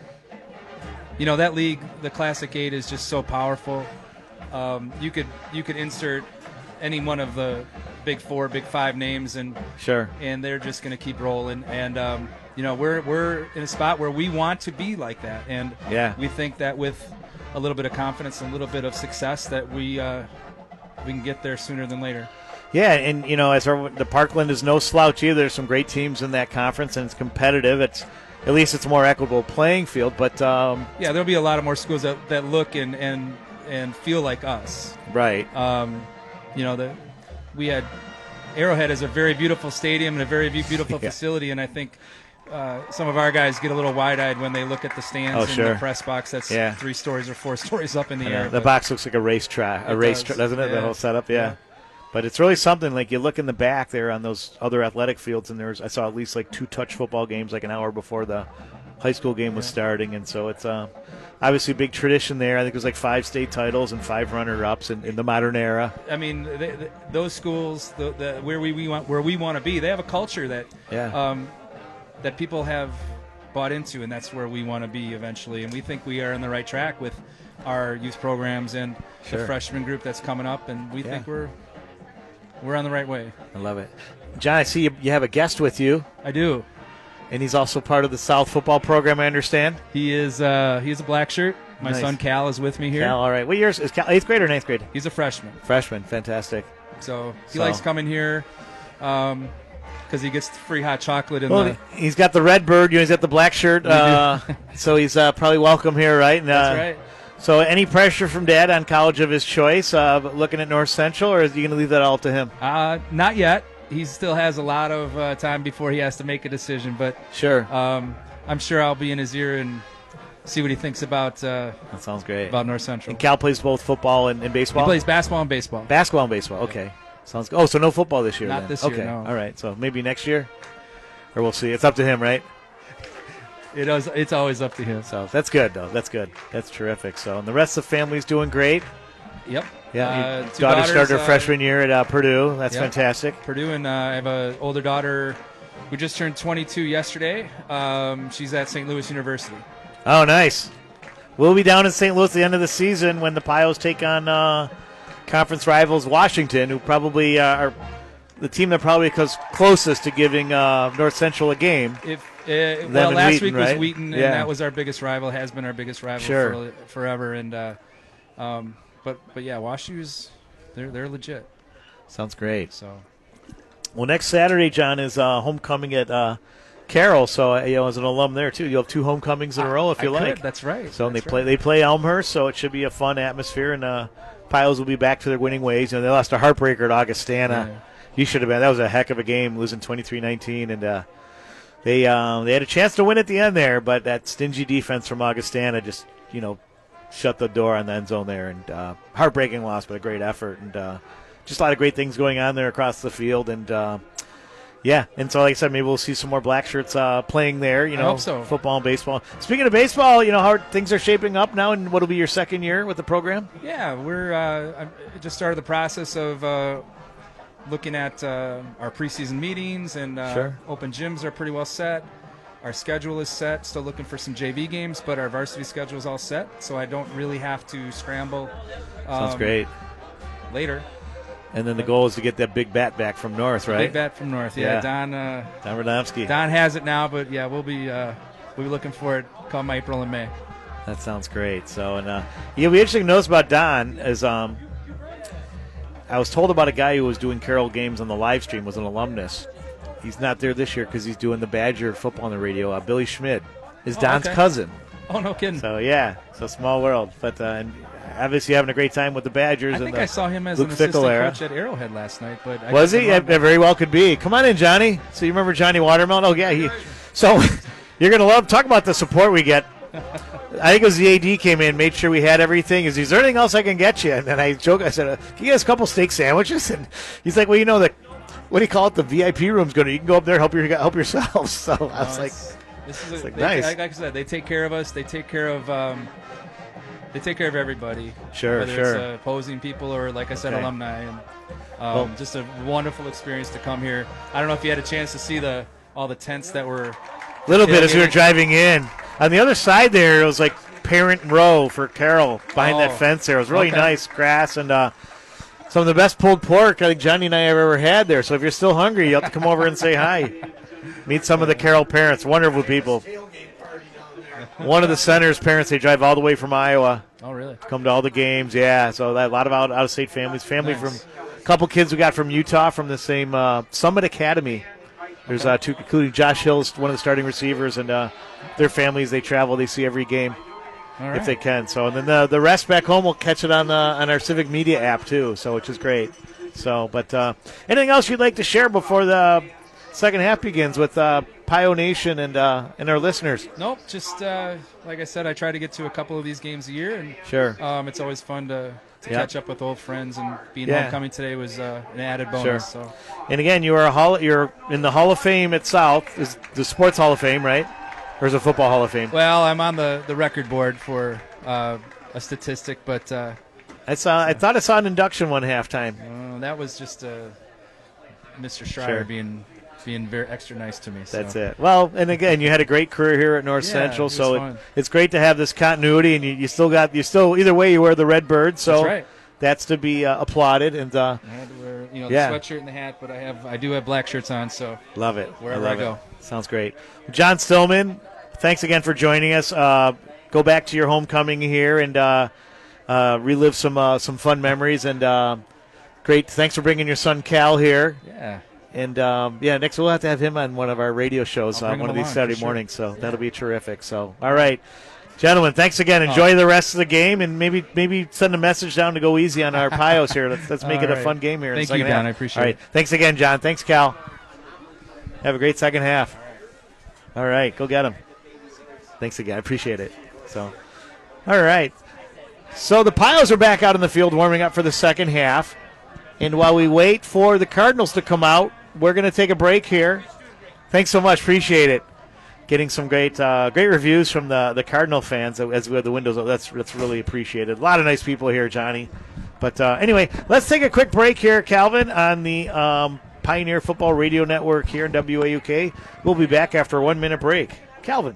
you know, that league, the Classic Eight, is just so powerful. Um, you could you could insert any one of the big four, big five names, and Sure. and they're just going to keep rolling. And um, you know, we're we're in a spot where we want to be like that, and Yeah. we think that with a little bit of confidence and a little bit of success, that we uh, we can get there sooner than later. Yeah, and you know, as our, the Parkland is no slouch either. There's some great teams in that conference, and it's competitive. It's at least it's a more equitable playing field. But um, Yeah, there'll be a lot of more schools that, that look and, and and feel like us. right, Um, you know, the we had Arrowhead is a very beautiful stadium and a very be- beautiful Yeah. facility, and I think uh, some of our guys get a little wide-eyed when they look at the stands Oh, and sure. the press box that's Yeah. three stories or four stories up in the I air. know. The but- box looks like a race track, a It race, does. tra- doesn't it? The Yeah. whole setup, yeah. Yeah. But it's really something. Like you look in the back there on those other athletic fields, and there's I saw at least like two touch football games like an hour before the high school game was starting, and so it's uh, obviously a big tradition there. I think it was like five state titles and five runner-ups in, in the modern era. I mean, they, they, those schools, the, the, where we, we want, where we want to be, they have a culture that Yeah. um, that people have bought into, and that's where we want to be eventually. And we think we are on the right track with our youth programs and Sure. the freshman group that's coming up, and we Yeah. think we're we're on the right way. I love it. John, I see you, you have a guest with you, I do. and he's also part of the South football program, I understand. He is uh, he's a black shirt. My Nice. son Cal is with me here. Cal, all right. What years is Cal? Eighth grade or ninth grade? He's a freshman, Freshman. Fantastic. so he So- likes coming here because he gets free hot chocolate and Well, the. he's got the red bird. You know, he's got the black shirt. Uh, so he's uh, probably welcome here, right? And, That's uh, right. So, any pressure from Dad on college of his choice, uh, looking at North Central, or is he going to leave that all to him? Uh, not yet. He still has a lot of uh, time before he has to make a decision, but Sure. um, I'm sure I'll be in his ear and see what he thinks about uh, That sounds great. about North Central. And Cal plays both football and, and He baseball. plays basketball and baseball. basketball and baseball. Okay, sounds good. Oh, so no football this year? Not then. this year, Okay, no. all right. So maybe next year, or we'll see. It's up to him, right? It is, it's always up to him. So that's good, though. That's good. That's terrific. So, and the rest of the family's doing great. Yep. Yeah, Uh, your two daughter daughters, started her uh, freshman year at uh, Purdue. That's Yep. fantastic. Purdue, and uh, I have an older daughter who just turned twenty-two yesterday. Um, she's at Saint Louis University. Oh, nice. We'll be down in Saint Louis at the end of the season when the Pios take on uh, conference rivals Washington, who probably uh, are the team that probably comes closest to giving uh, North Central a game. If uh, Them well, and last Wheaton, week was right? Wheaton, and Yeah. that was our biggest rival. Has been our biggest rival Sure. for, forever. And uh, um, but but yeah, WashU's they're they're legit. Sounds great. So, well, next Saturday, John, is uh, homecoming at uh, Carroll. So uh, you know, as an alum there too, you'll have two homecomings in a row if you I like. could, that's right. So that's they play right. they play Elmhurst, so it should be a fun atmosphere, and uh, Pios will be back to their winning ways. You know, they lost a heartbreaker at Augustana. Yeah. You should have been. That was a heck of a game, losing twenty-three nineteen, and uh, they um, they had a chance to win at the end there, but that stingy defense from Augustana just you know shut the door on the end zone there, and uh, heartbreaking loss, but a great effort, and uh, just a lot of great things going on there across the field, and uh, yeah, and so like I said, maybe we'll see some more black shirts uh, playing there. You I know, hope so. Football and baseball. Speaking of baseball, you know how things are shaping up now, and what'll be your second year with the program? Yeah, we're uh, I just started the process of uh, looking at uh, our preseason meetings, and uh, Sure. open gyms are pretty well set. Our schedule is set. Still looking for some J V games, but our varsity schedule is all set, so I don't really have to scramble. Sounds um, great. Later, And then the goal is to get that big bat back from North, right? big bat from North. Yeah, Yeah. Don. Uh, Don Radomski. Don has it now, but yeah, we'll be uh, we'll be looking for it come April and May. That sounds great. So, and uh, yeah, we interesting notes about Don is um, I was told about a guy who was doing Carroll games on the live stream, was an alumnus. He's not there this year because he's doing the Badger football on the radio. Uh, Billy Schmidt is Oh, Don's okay. cousin. Oh, no kidding. So yeah, so small world. But uh, and obviously having a great time with the Badgers. I and think the I saw him as Luke an assistant Fickle era. coach at Arrowhead last night. But I Was guess he? I'm It wrong. very well could be. Come on in, Johnny. So you remember Johnny Watermelon? Oh yeah, he. So you're gonna love talk about the support we get. I think it was the A D came in, made sure we had everything. Is, is there anything else I can get you? And then I joked, I said, uh, "Can you get us a couple steak sandwiches?" And he's like, "Well, you know the what do you call it? The V I P room's going to. You can go up there, help your help yourselves." So I was No, like, it's- this is a, it's like, they, nice. Like I said, they take care of us. They take care of um, they take care of everybody. Sure, whether sure. it's uh, opposing people or, like I said, Okay. alumni. And um, Well- just a wonderful experience to come here. I don't know if you had a chance to see the all the tents that were. little bit as we were tailgating. driving in. On the other side there, it was like parent row for Carroll behind that Oh, fence there. It was really okay. nice grass and uh, some of the best pulled pork I think Johnny and I have ever had there. So if you're still hungry, you have to come over and say hi. Meet some of the Carroll parents. Wonderful people. One of the center's parents, they drive all the way from Iowa, Oh, really? come to all the games. Yeah, so that, a lot of out, out-of-state families. Family Nice. from a couple kids we got from Utah from the same uh, Summit Academy. There's uh, two, including Josh Hills, one of the starting receivers, and uh, their families. They travel, they see every game All right. if they can. So, and then the the rest back home will catch it on the on our Civic Media app too. So, which is great. So, but uh, anything else you'd like to share before the second half begins with uh, Pio Nation and uh, and our listeners? Nope. Just uh, like I said, I try to get to a couple of these games a year, and Sure. um, it's always fun to, to Yeah. catch up with old friends. And being Yeah. homecoming today was uh, an added bonus. Sure. So. And again, you are a hall, you're in the Hall of Fame at South, is the Sports Hall of Fame, right? Or is it Football Hall of Fame? Well, I'm on the, the record board for uh, a statistic, but uh, I saw. I thought I saw an induction one halftime. uh, that was just uh, Mister Schreier Sure. being being very extra nice to me. So. That's it. Well, and again, you had a great career here at North Yeah, Central, it was so it, fun. it's great to have this continuity, and you, you still got you still either way you wear the red bird, so That's right. that's to be uh, applauded, and uh, I had to wear, you know, Yeah. the sweatshirt and the hat, but I have I do have black shirts on, so love it. Wherever I, love I go. it. Sounds great. John Stillman, thanks again for joining us. Uh, go back to your homecoming here and uh, uh, relive some uh, some fun memories, and uh, great. Thanks for bringing your son Cal here. yeah. And um, yeah, next we'll have to have him on one of our radio shows I'll on bring one him of these along, Saturday for sure. mornings. So that'll be terrific. So all right, gentlemen, thanks again. Enjoy the rest of the game, and maybe maybe send a message down to go easy on our Pios here. Let's let's make All it a right. fun game here. in Thank the you, second Don. half. I appreciate All right, it. thanks again, John. Thanks, Cal. Have a great second half. All right, go get him. Thanks again. I appreciate it. So, all right. So the Pios are back out in the field warming up for the second half. And while we wait for the Cardinals to come out, we're going to take a break here. Thanks so much. Appreciate it. Getting some great uh, great reviews from the, the Cardinal fans as we have the windows. That's, that's really appreciated. A lot of nice people here, Johnny. But uh, anyway, let's take a quick break here, Calvin, on the um, Pioneer Football Radio Network here in W A U K. We'll be back after a one-minute break. Calvin.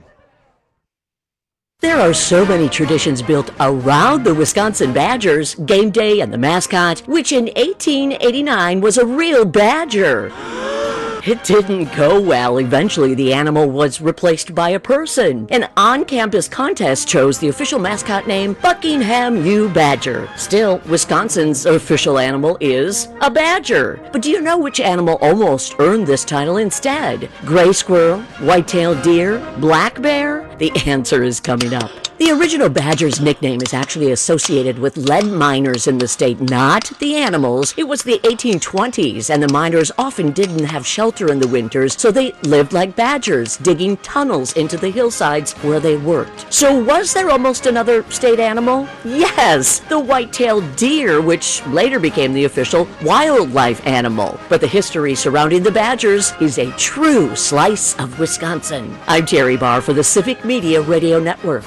There are so many traditions built around the Wisconsin Badgers, game day and the mascot, which in eighteen eighty-nine was a real badger. it didn't go well. Eventually, the animal was replaced by a person. An on-campus contest chose the official mascot name Buckingham U. Badger. Still, Wisconsin's official animal is a badger. But do you know which animal almost earned this title instead? Gray squirrel, white-tailed deer, black bear? The answer is coming up. The original badger's nickname is actually associated with lead miners in the state, not the animals. It was the eighteen twenties, and the miners often didn't have shelter in the winters, so they lived like badgers, digging tunnels into the hillsides where they worked. So was there almost another state animal? Yes, the white-tailed deer, which later became the official wildlife animal. But the history surrounding the badgers is a true slice of Wisconsin. I'm Terry Barr for the Civic Media Radio Network.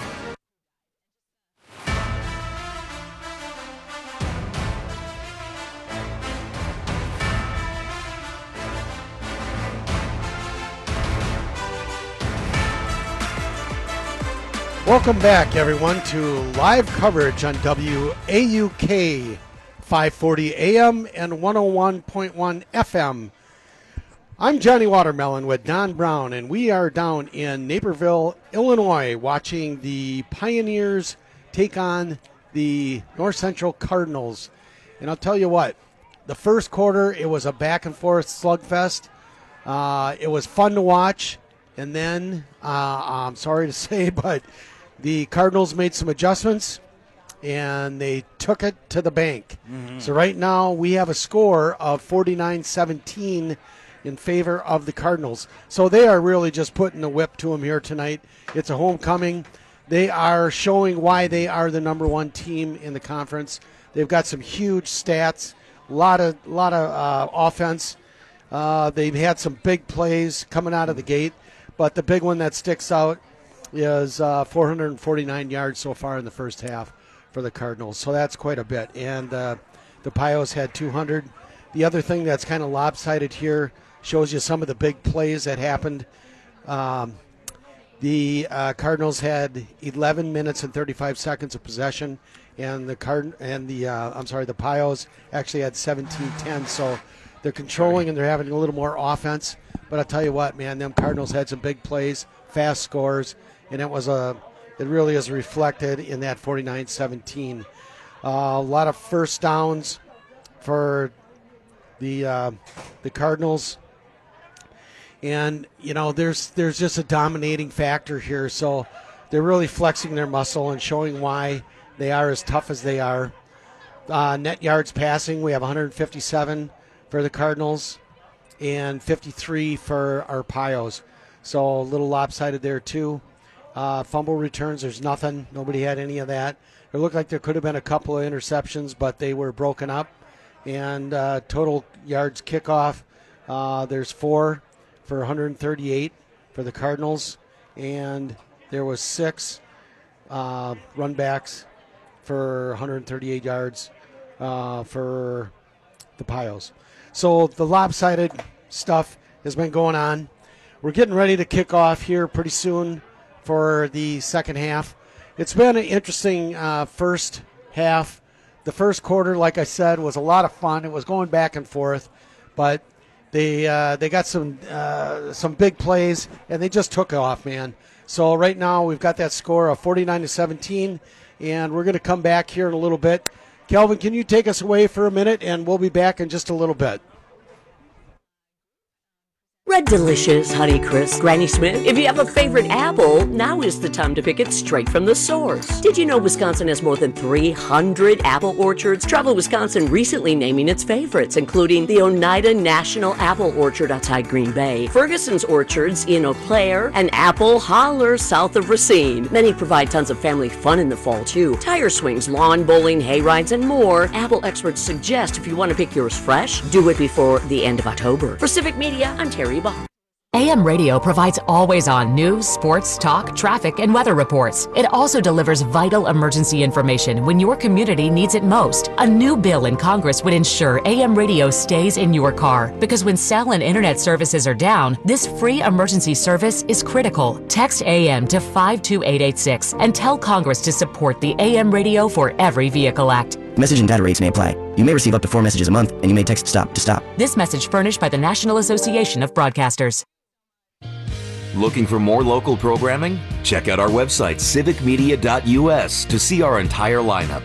Welcome back, everyone, to live coverage on W A U K five forty A M and one oh one point one F M. I'm Johnny Watermelon with Don Brown, and we are down in Naperville, Illinois, watching the Pioneers take on the North Central Cardinals. And I'll tell you what, the first quarter, it was a back-and-forth slugfest. Uh, it was fun to watch, and then, uh, I'm sorry to say, but the Cardinals made some adjustments, and they took it to the bank. Mm-hmm. So right now we have a score of forty-nine seventeen in favor of the Cardinals. So they are really just putting the whip to them here tonight. It's a homecoming. They are showing why they are the number one team in the conference. They've got some huge stats, a lot of, lot of uh, offense. Uh, they've had some big plays coming out of the gate, but the big one that sticks out is uh, four hundred forty-nine yards so far in the first half for the Cardinals. So that's quite a bit. And uh, the Pios had two hundred. The other thing that's kind of lopsided here shows you some of the big plays that happened. Um, the uh, Cardinals had eleven minutes and thirty-five seconds of possession, and the Card and the uh, I'm sorry, the Pios actually had seventeen ten. So they're controlling and they're having a little more offense. But I'll tell you what, man, them Cardinals had some big plays, fast scores. And it was a, it really is reflected in that forty-nine seventeen. Uh, a lot of first downs for the uh, the Cardinals, and you know there's there's just a dominating factor here. So they're really flexing their muscle and showing why they are as tough as they are. Uh, net yards passing, we have one hundred fifty-seven for the Cardinals, and fifty-three for our Pios. So a little lopsided there too. Uh, fumble returns, there's nothing. Nobody had any of that. It looked like there could have been a couple of interceptions, but they were broken up. And uh, total yards kickoff, uh, there's four for one hundred thirty-eight for the Cardinals. And there was six uh, run backs for one hundred thirty-eight yards uh, for the Pios. So the lopsided stuff has been going on. We're getting ready to kick off here pretty soon for the second half. It's been an interesting uh, first half. The first quarter, like I said, was a lot of fun. It was going back and forth, but they uh, they got some uh, some big plays, and they just took off, man. So right now we've got that score of forty-nine to seventeen, and we're going to come back here in a little bit. Kelvin, can you take us away for a minute, and we'll be back in just a little bit. Red Delicious, Honeycrisp, Granny Smith. If you have a favorite apple, now is the time to pick it straight from the source. Did you know Wisconsin has more than three hundred apple orchards? Travel Wisconsin recently naming its favorites, including the Oneida National Apple Orchard outside Green Bay, Ferguson's Orchards in Eau Claire, and Apple Holler south of Racine. Many provide tons of family fun in the fall, too. Tire swings, lawn bowling, hay rides, and more. Apple experts suggest if you want to pick yours fresh, do it before the end of October. For Civic Media, I'm Terry Barr. A M Radio provides always-on news, sports, talk, traffic, and weather reports. It also delivers vital emergency information when your community needs it most. A new bill in Congress would ensure A M Radio stays in your car, because when cell and internet services are down, this free emergency service is critical. Text A M to five two eight eight six and tell Congress to support the A M Radio for Every Vehicle Act. Message and data rates may apply. You may receive up to four messages a month, and you may text STOP to stop. This message furnished by the National Association of Broadcasters. Looking for more local programming? Check out our website, civic media dot U S, to see our entire lineup.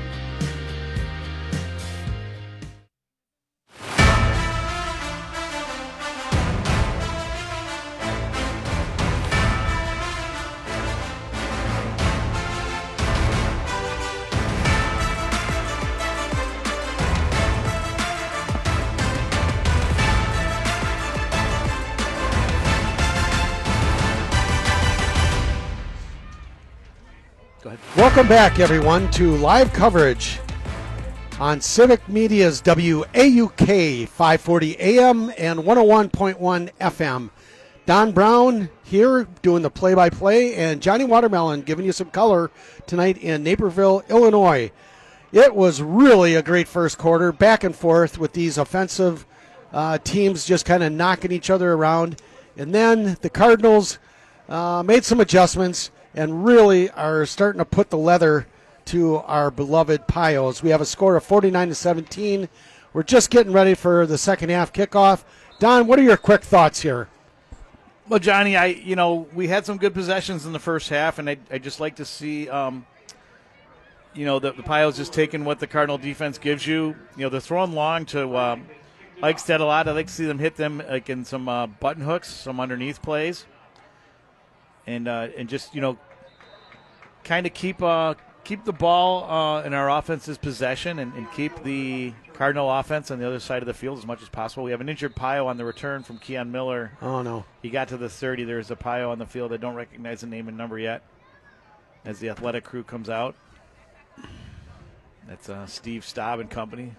Welcome back, everyone, to live coverage on Civic Media's W A U K five forty A M and one oh one point one F M. Don Brown here doing the play-by-play, and Johnny Watermelon giving you some color tonight in Naperville, Illinois. It was really a great first quarter, back and forth with these offensive uh, teams just kind of knocking each other around. And then the Cardinals uh, made some adjustments and really are starting to put the leather to our beloved Pios. We have a score of forty-nine to seventeen. We're just getting ready for the second half kickoff. Don, what are your quick thoughts here? Well, Johnny, I you know we had some good possessions in the first half, and I I just like to see um, you know the, the Pios just taking what the Cardinal defense gives you. You know they're throwing long to um, Eichstätt a lot. I like to see them hit them like in some uh, button hooks, some underneath plays, and uh, and just you know kind of keep uh, keep the ball uh, in our offense's possession, and, and keep the Cardinal offense on the other side of the field as much as possible. We have an injured Pio on the return from Keon Miller. Oh, no. He got to the thirty. There's a Pio on the field. I don't recognize the name and number yet as the athletic crew comes out. That's uh, Steve Staub and company.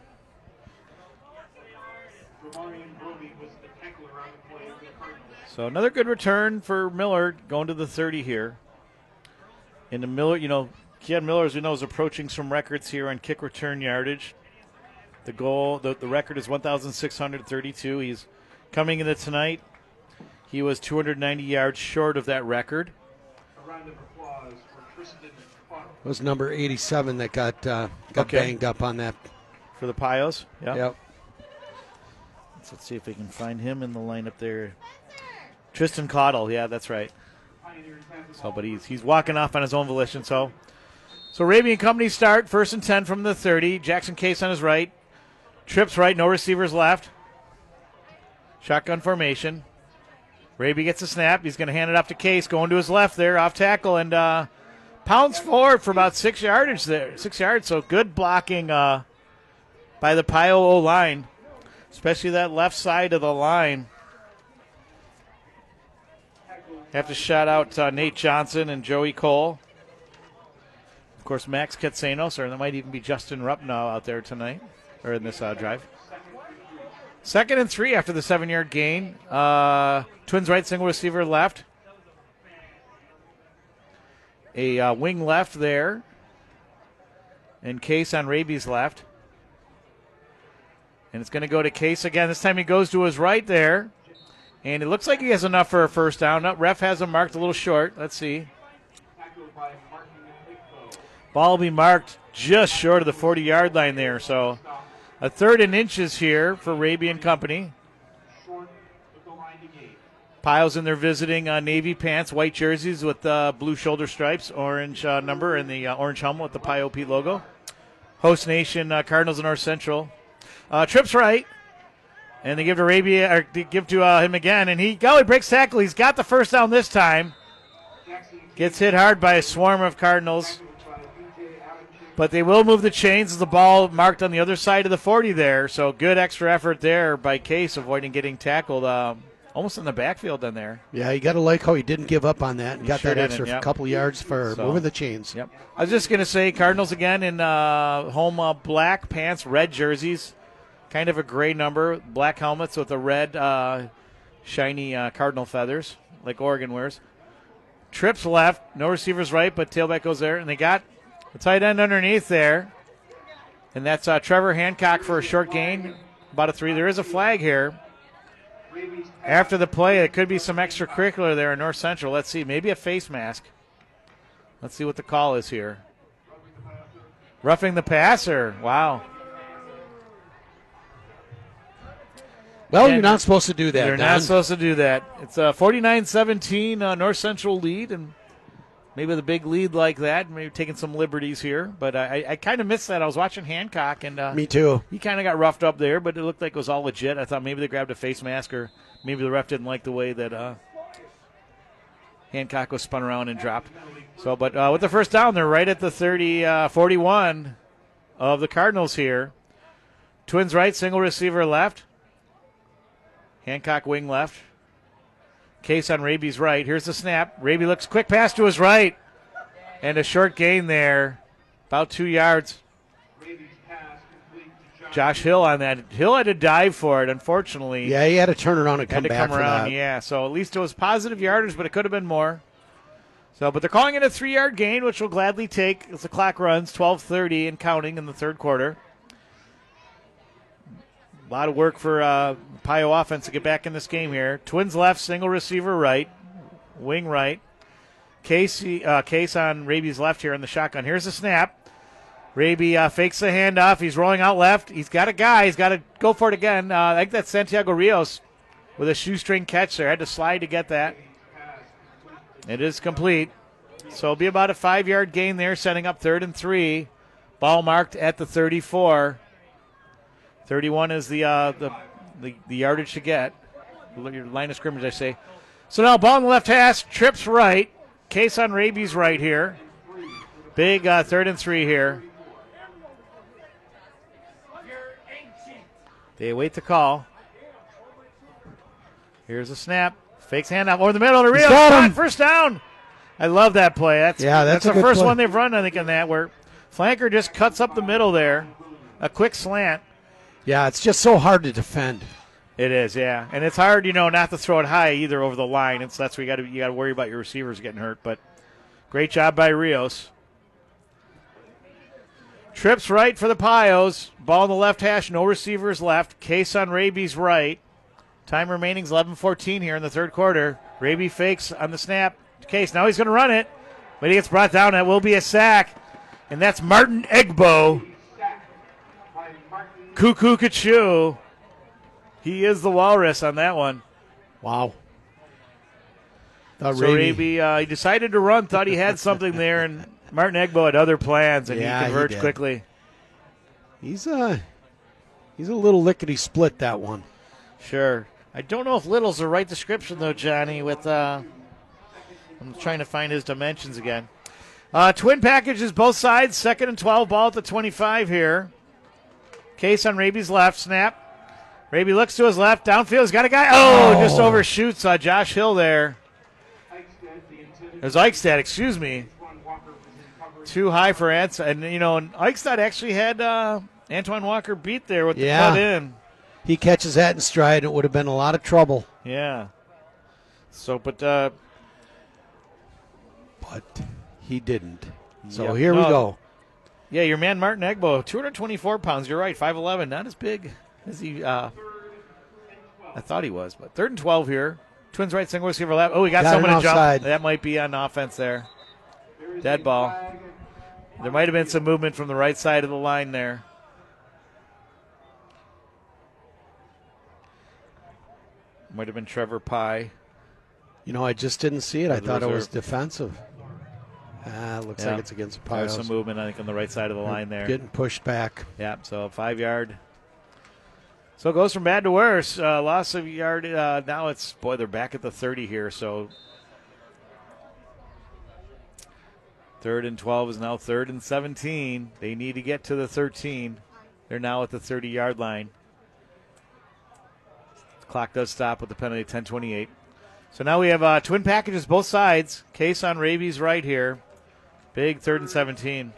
So another good return for Miller going to the thirty here. And the Miller, you know, Keon Miller, as we know, is approaching some records here on kick return yardage. The goal, the, the record is one thousand six hundred thirty-two. He's coming into tonight. He was two hundred ninety yards short of that record. A round of applause for Tristan. It was number eighty-seven that got uh, got okay. banged up on that. For the Pios? Yep. yep. Let's, let's see if we can find him in the lineup there. Tristan Caudle, yeah, that's right. So, but he's he's walking off on his own volition. So, so Raby and company start first and ten from the thirty. Jackson Case on his right. Trips right, no receivers left. Shotgun formation. Raby gets a snap. He's going to hand it off to Case, going to his left there, off tackle, and uh, pounds forward for about six yardage there, six yards. So good blocking uh, by the Pio O line, especially that left side of the line. Have to shout out uh, Nate Johnson and Joey Cole. Of course, Max Katsanos, or there might even be Justin Rupnow out there tonight, or in this uh, drive. Second and three after the seven-yard gain. Uh, Twins right, single receiver left. A uh, wing left there. And Case on Raby's left. And it's going to go to Case again. This time he goes to his right there. And it looks like he has enough for a first down. No, ref has him marked a little short. Let's see. Ball will be marked just short of the forty-yard line there. So a third and inches here for Raby and company. Piles in their visiting uh, navy pants, white jerseys with uh, blue shoulder stripes, orange uh, number, and the uh, orange helmet with the P I O P logo. Host nation uh, Cardinals of North Central. Uh, trips right. And they give to Raby, or they give to uh, him again, and he golly breaks tackle. He's got the first down this time. Gets hit hard by a swarm of Cardinals. But they will move the chains as the ball marked on the other side of the forty there. So good extra effort there by Case, avoiding getting tackled um, almost in the backfield in there. Yeah, you got to like how he didn't give up on that and he got sure that extra yep. couple yards for so, moving the chains. Yep. I was just going to say Cardinals again in uh, home uh, black pants, red jerseys. Kind of a gray number, black helmets with a red, uh, shiny uh, cardinal feathers, like Oregon wears. Trips left, no receivers right, but tailback goes there. And they got a tight end underneath there. And that's uh, Trevor Hancock for a short gain, about a three. There is a flag here. After the play, it could be some extracurricular there in North Central. Let's see, maybe a face mask. Let's see what the call is here. Roughing the passer. Wow. Well, And you're not supposed to do that, You're Don. not supposed to do that. It's a forty-nine seventeen uh, North Central lead, and maybe the big lead like that, maybe taking some liberties here. But I, I kind of missed that. I was watching Hancock, and uh, Me too. he kind of got roughed up there, but it looked like it was all legit. I thought maybe they grabbed a face mask, or maybe the ref didn't like the way that uh, Hancock was spun around and dropped. So, but uh, with the first down, they're right at the thirty, uh, forty-one of the Cardinals here. Twins right, single receiver left. Hancock wing left. Case on Raby's right. Here's the snap. Raby looks quick pass to his right. And a short gain there. About two yards. Josh Hill on that. Hill had to dive for it, unfortunately. Yeah, he had to turn around and Had come to back come for around, that. yeah. So at least it was positive yardage, but it could have been more. So, but they're calling it a three-yard gain, which we'll gladly take as the clock runs, twelve thirty and counting in the third quarter. A lot of work for uh, Pio offense to get back in this game here. Twins left, single receiver right, wing right. Casey, uh, Case on Raby's left here in the shotgun. Here's the snap. Raby uh, fakes the handoff. He's rolling out left. He's got a guy. He's got to go for it again. Uh, I think that's Santiago Rios with a shoestring catch there. Had to slide to get that. It is complete. So it'll be about a five-yard gain there, setting up third and three. Ball marked at the thirty-four. thirty-one is the, uh, the the the yardage to get. Your line of scrimmage, I say. So now ball in the left hash, trips right. Case on Raby's right here. Big uh, third and three here. They await the call. Here's a snap. Fakes handoff over the middle to Rio. got him. First down. I love that play. That's, Yeah, that's a the good first play. one they've run, I think, in that, where flanker just cuts up the middle there. A quick slant. Yeah, it's just so hard to defend. It is, yeah, and it's hard, you know, not to throw it high either over the line. It's that's where you got to you got to worry about your receivers getting hurt. But great job by Rios. Trips right for the Pios. Ball in the left hash. No receivers left. Case on Raby's right. Time remaining is eleven fourteen here in the third quarter. Raby fakes on the snap. Case now he's going to run it, but he gets brought down. That will be a sack, and that's Martin Egbo. Cuckoo Kachoo. He is the walrus on that one. Wow. Thought So Raby, uh, he decided to run, thought he had something there, and Martin Egbo had other plans, and Yeah, he he converged did. quickly. He's a, he's a little lickety split, that one. Sure. I don't know if little's the right description, though, Johnny, with uh, I'm trying to find his dimensions again. Uh, twin packages both sides, second and twelve, ball at the twenty-five here. Case on Raby's left, snap. Raby looks to his left, downfield, he's got a guy. Oh, Oh. just overshoots uh, Josh Hill there. There's Eichstadt, excuse me. Too high for Ants. And, you know, and Eichstadt actually had uh, Antoine Walker beat there with the Yeah. cut in. He catches that in stride, it would have been a lot of trouble. Yeah. So, but uh, But he didn't. So Yep. here we No. go. yeah, your man Martin Egbo, two hundred twenty-four pounds. You're right, five eleven. Not as big as he, uh, I thought he was. But third and twelve here. Twins right, single receiver left. Oh, we got, Got someone an to jump. offside. That might be on offense there. Dead ball. There might have been some movement from the right side of the line there. Might have been Trevor Pye. You know, I just didn't see it. I the thought it was reserve. defensive. Ah, looks Yeah. like it's against the There's Pios. some movement, I think, on the right side of the line there. Getting pushed back. Yeah, so five yard. So it goes from bad to worse. Uh, loss of yard. Uh, now it's, boy, they're back at the thirty here. So third and twelve is now third and seventeen. They need to get to the thirteen. They're now at the thirty-yard line. Clock does stop with the penalty at ten twenty-eight. So now we have uh, twin packages both sides. Case on Raby's right here. Big third and seventeen.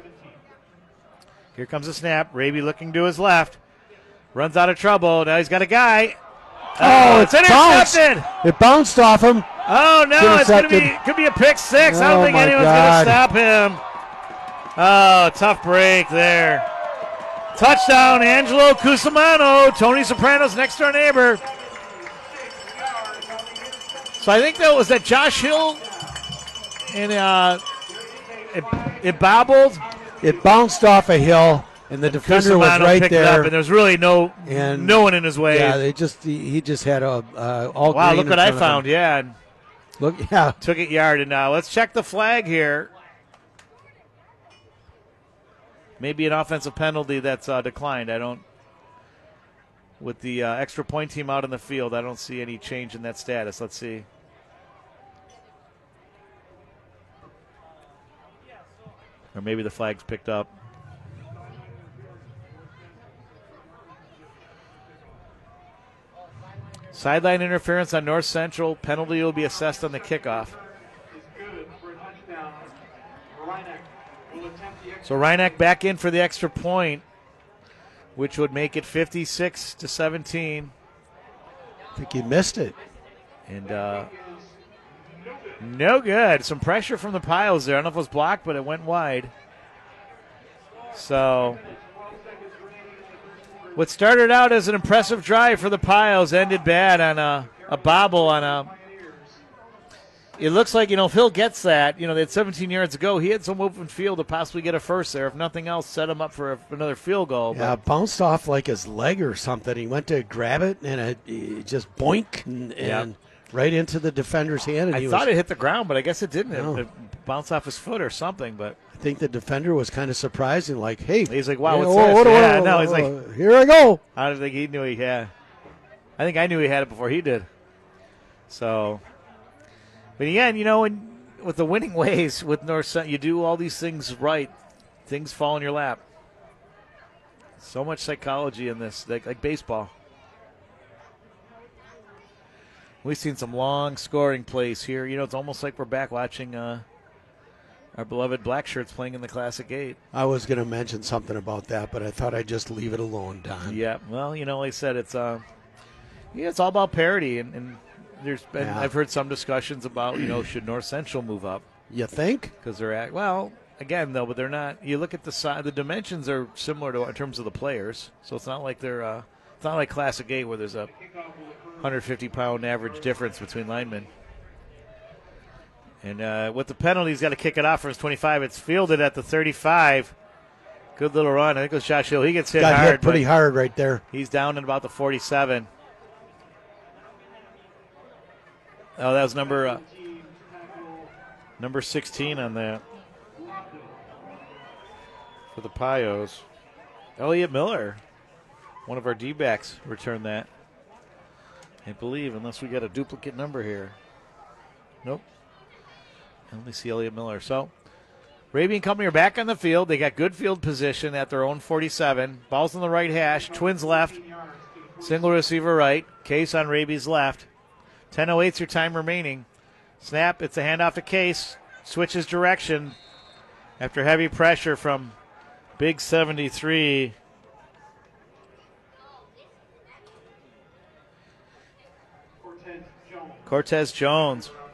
Here comes the snap. Raby looking to his left. Runs out of trouble. Now he's got a guy. Oh, it's it bounced. intercepted. It bounced off him. Oh, no, it's going to be Intercepted. could be a pick six. I don't Oh, think my anyone's God. going to stop him. Oh, tough break there. Touchdown, Angelo Cusimano. Tony Soprano's next door neighbor. So I think that was that Josh Hill, and uh, it, it bobbled. it bounced off a hill, and the defender was Cusimano right picked it up, there. and there's really no And no one in his way. Yeah, they just he, he just had a uh, all. Wow, green look in what I front of found. him. Yeah, and Look, yeah. took it yard, and now let's check the flag here. Maybe an offensive penalty that's uh, declined. I don't. With the uh, extra point team out in the field, I don't see any change in that status. Let's see. Or maybe the flag's picked up. Sideline interference on North Central. Penalty will be assessed on the kickoff. So Rhinebeck back in for the extra point, which would make it fifty-six to seventeen. I think he missed it. And uh, no good. Some pressure from the Piles there. I don't know if it was blocked, but it went wide. So what started out as an impressive drive for the Piles ended bad on a, a bobble on a. It looks like, you know, if Hill gets that, you know, they had seventeen yards to go. He had some open field to possibly get a first there. If nothing else, set him up for a, another field goal. Yeah, But bounced off like his leg or something. He went to grab it, and it, it just boink, and, Yeah. and right into the defender's hand. And I he thought was, it hit the ground, but I guess it didn't. No. It, it bounced off his foot or something. But I think the defender was kind of surprised and like, hey. he's like, wow, hey, what's whoa, this? what do- Yeah, what do- no, he's what like, do- here I go. I don't think he knew he had. I think I knew he had it before he did. So, but again, you know, when, with the winning ways with North Central, you do all these things right, things fall in your lap. So much psychology in this, like, like baseball. We've seen some long scoring plays here. You know, it's almost like we're back watching uh, our beloved Black Shirts playing in the Classic Eight. I was going to mention something about that, but I thought I'd just leave it alone, Don. Yeah, well, you know, like I said, it's uh, yeah, it's all about parity, and, and there's been Yeah. I've heard some discussions about, you know, should North Central move up You think? because they're at well again though, but they're not. You look at the size, the dimensions are similar to in terms of the players, so it's not like they're uh, it's not like Classic Eight where there's a one hundred fifty pound average difference between linemen. And uh, with the penalty, he's got to kick it off for his twenty-five. It's fielded at the thirty-five. Good little run. I think it was Josh Hill. He gets hit Got hard. hit pretty but hard right there. He's down in about the forty-seven. Oh, that was number uh, number sixteen on that for the Pios. Elliot Miller, one of our D-backs, returned that. I believe, unless we got a duplicate number here. Nope. I only see Elliot Miller. So, Raby and company are back on the field. They got good field position at their own forty-seven. Ball's on the right hash. Twins left. Single receiver right. Case on Raby's left. ten oh eight's your time remaining. Snap. It's a handoff to Case. Switches direction after heavy pressure from Big seventy-three. Cortez Jones.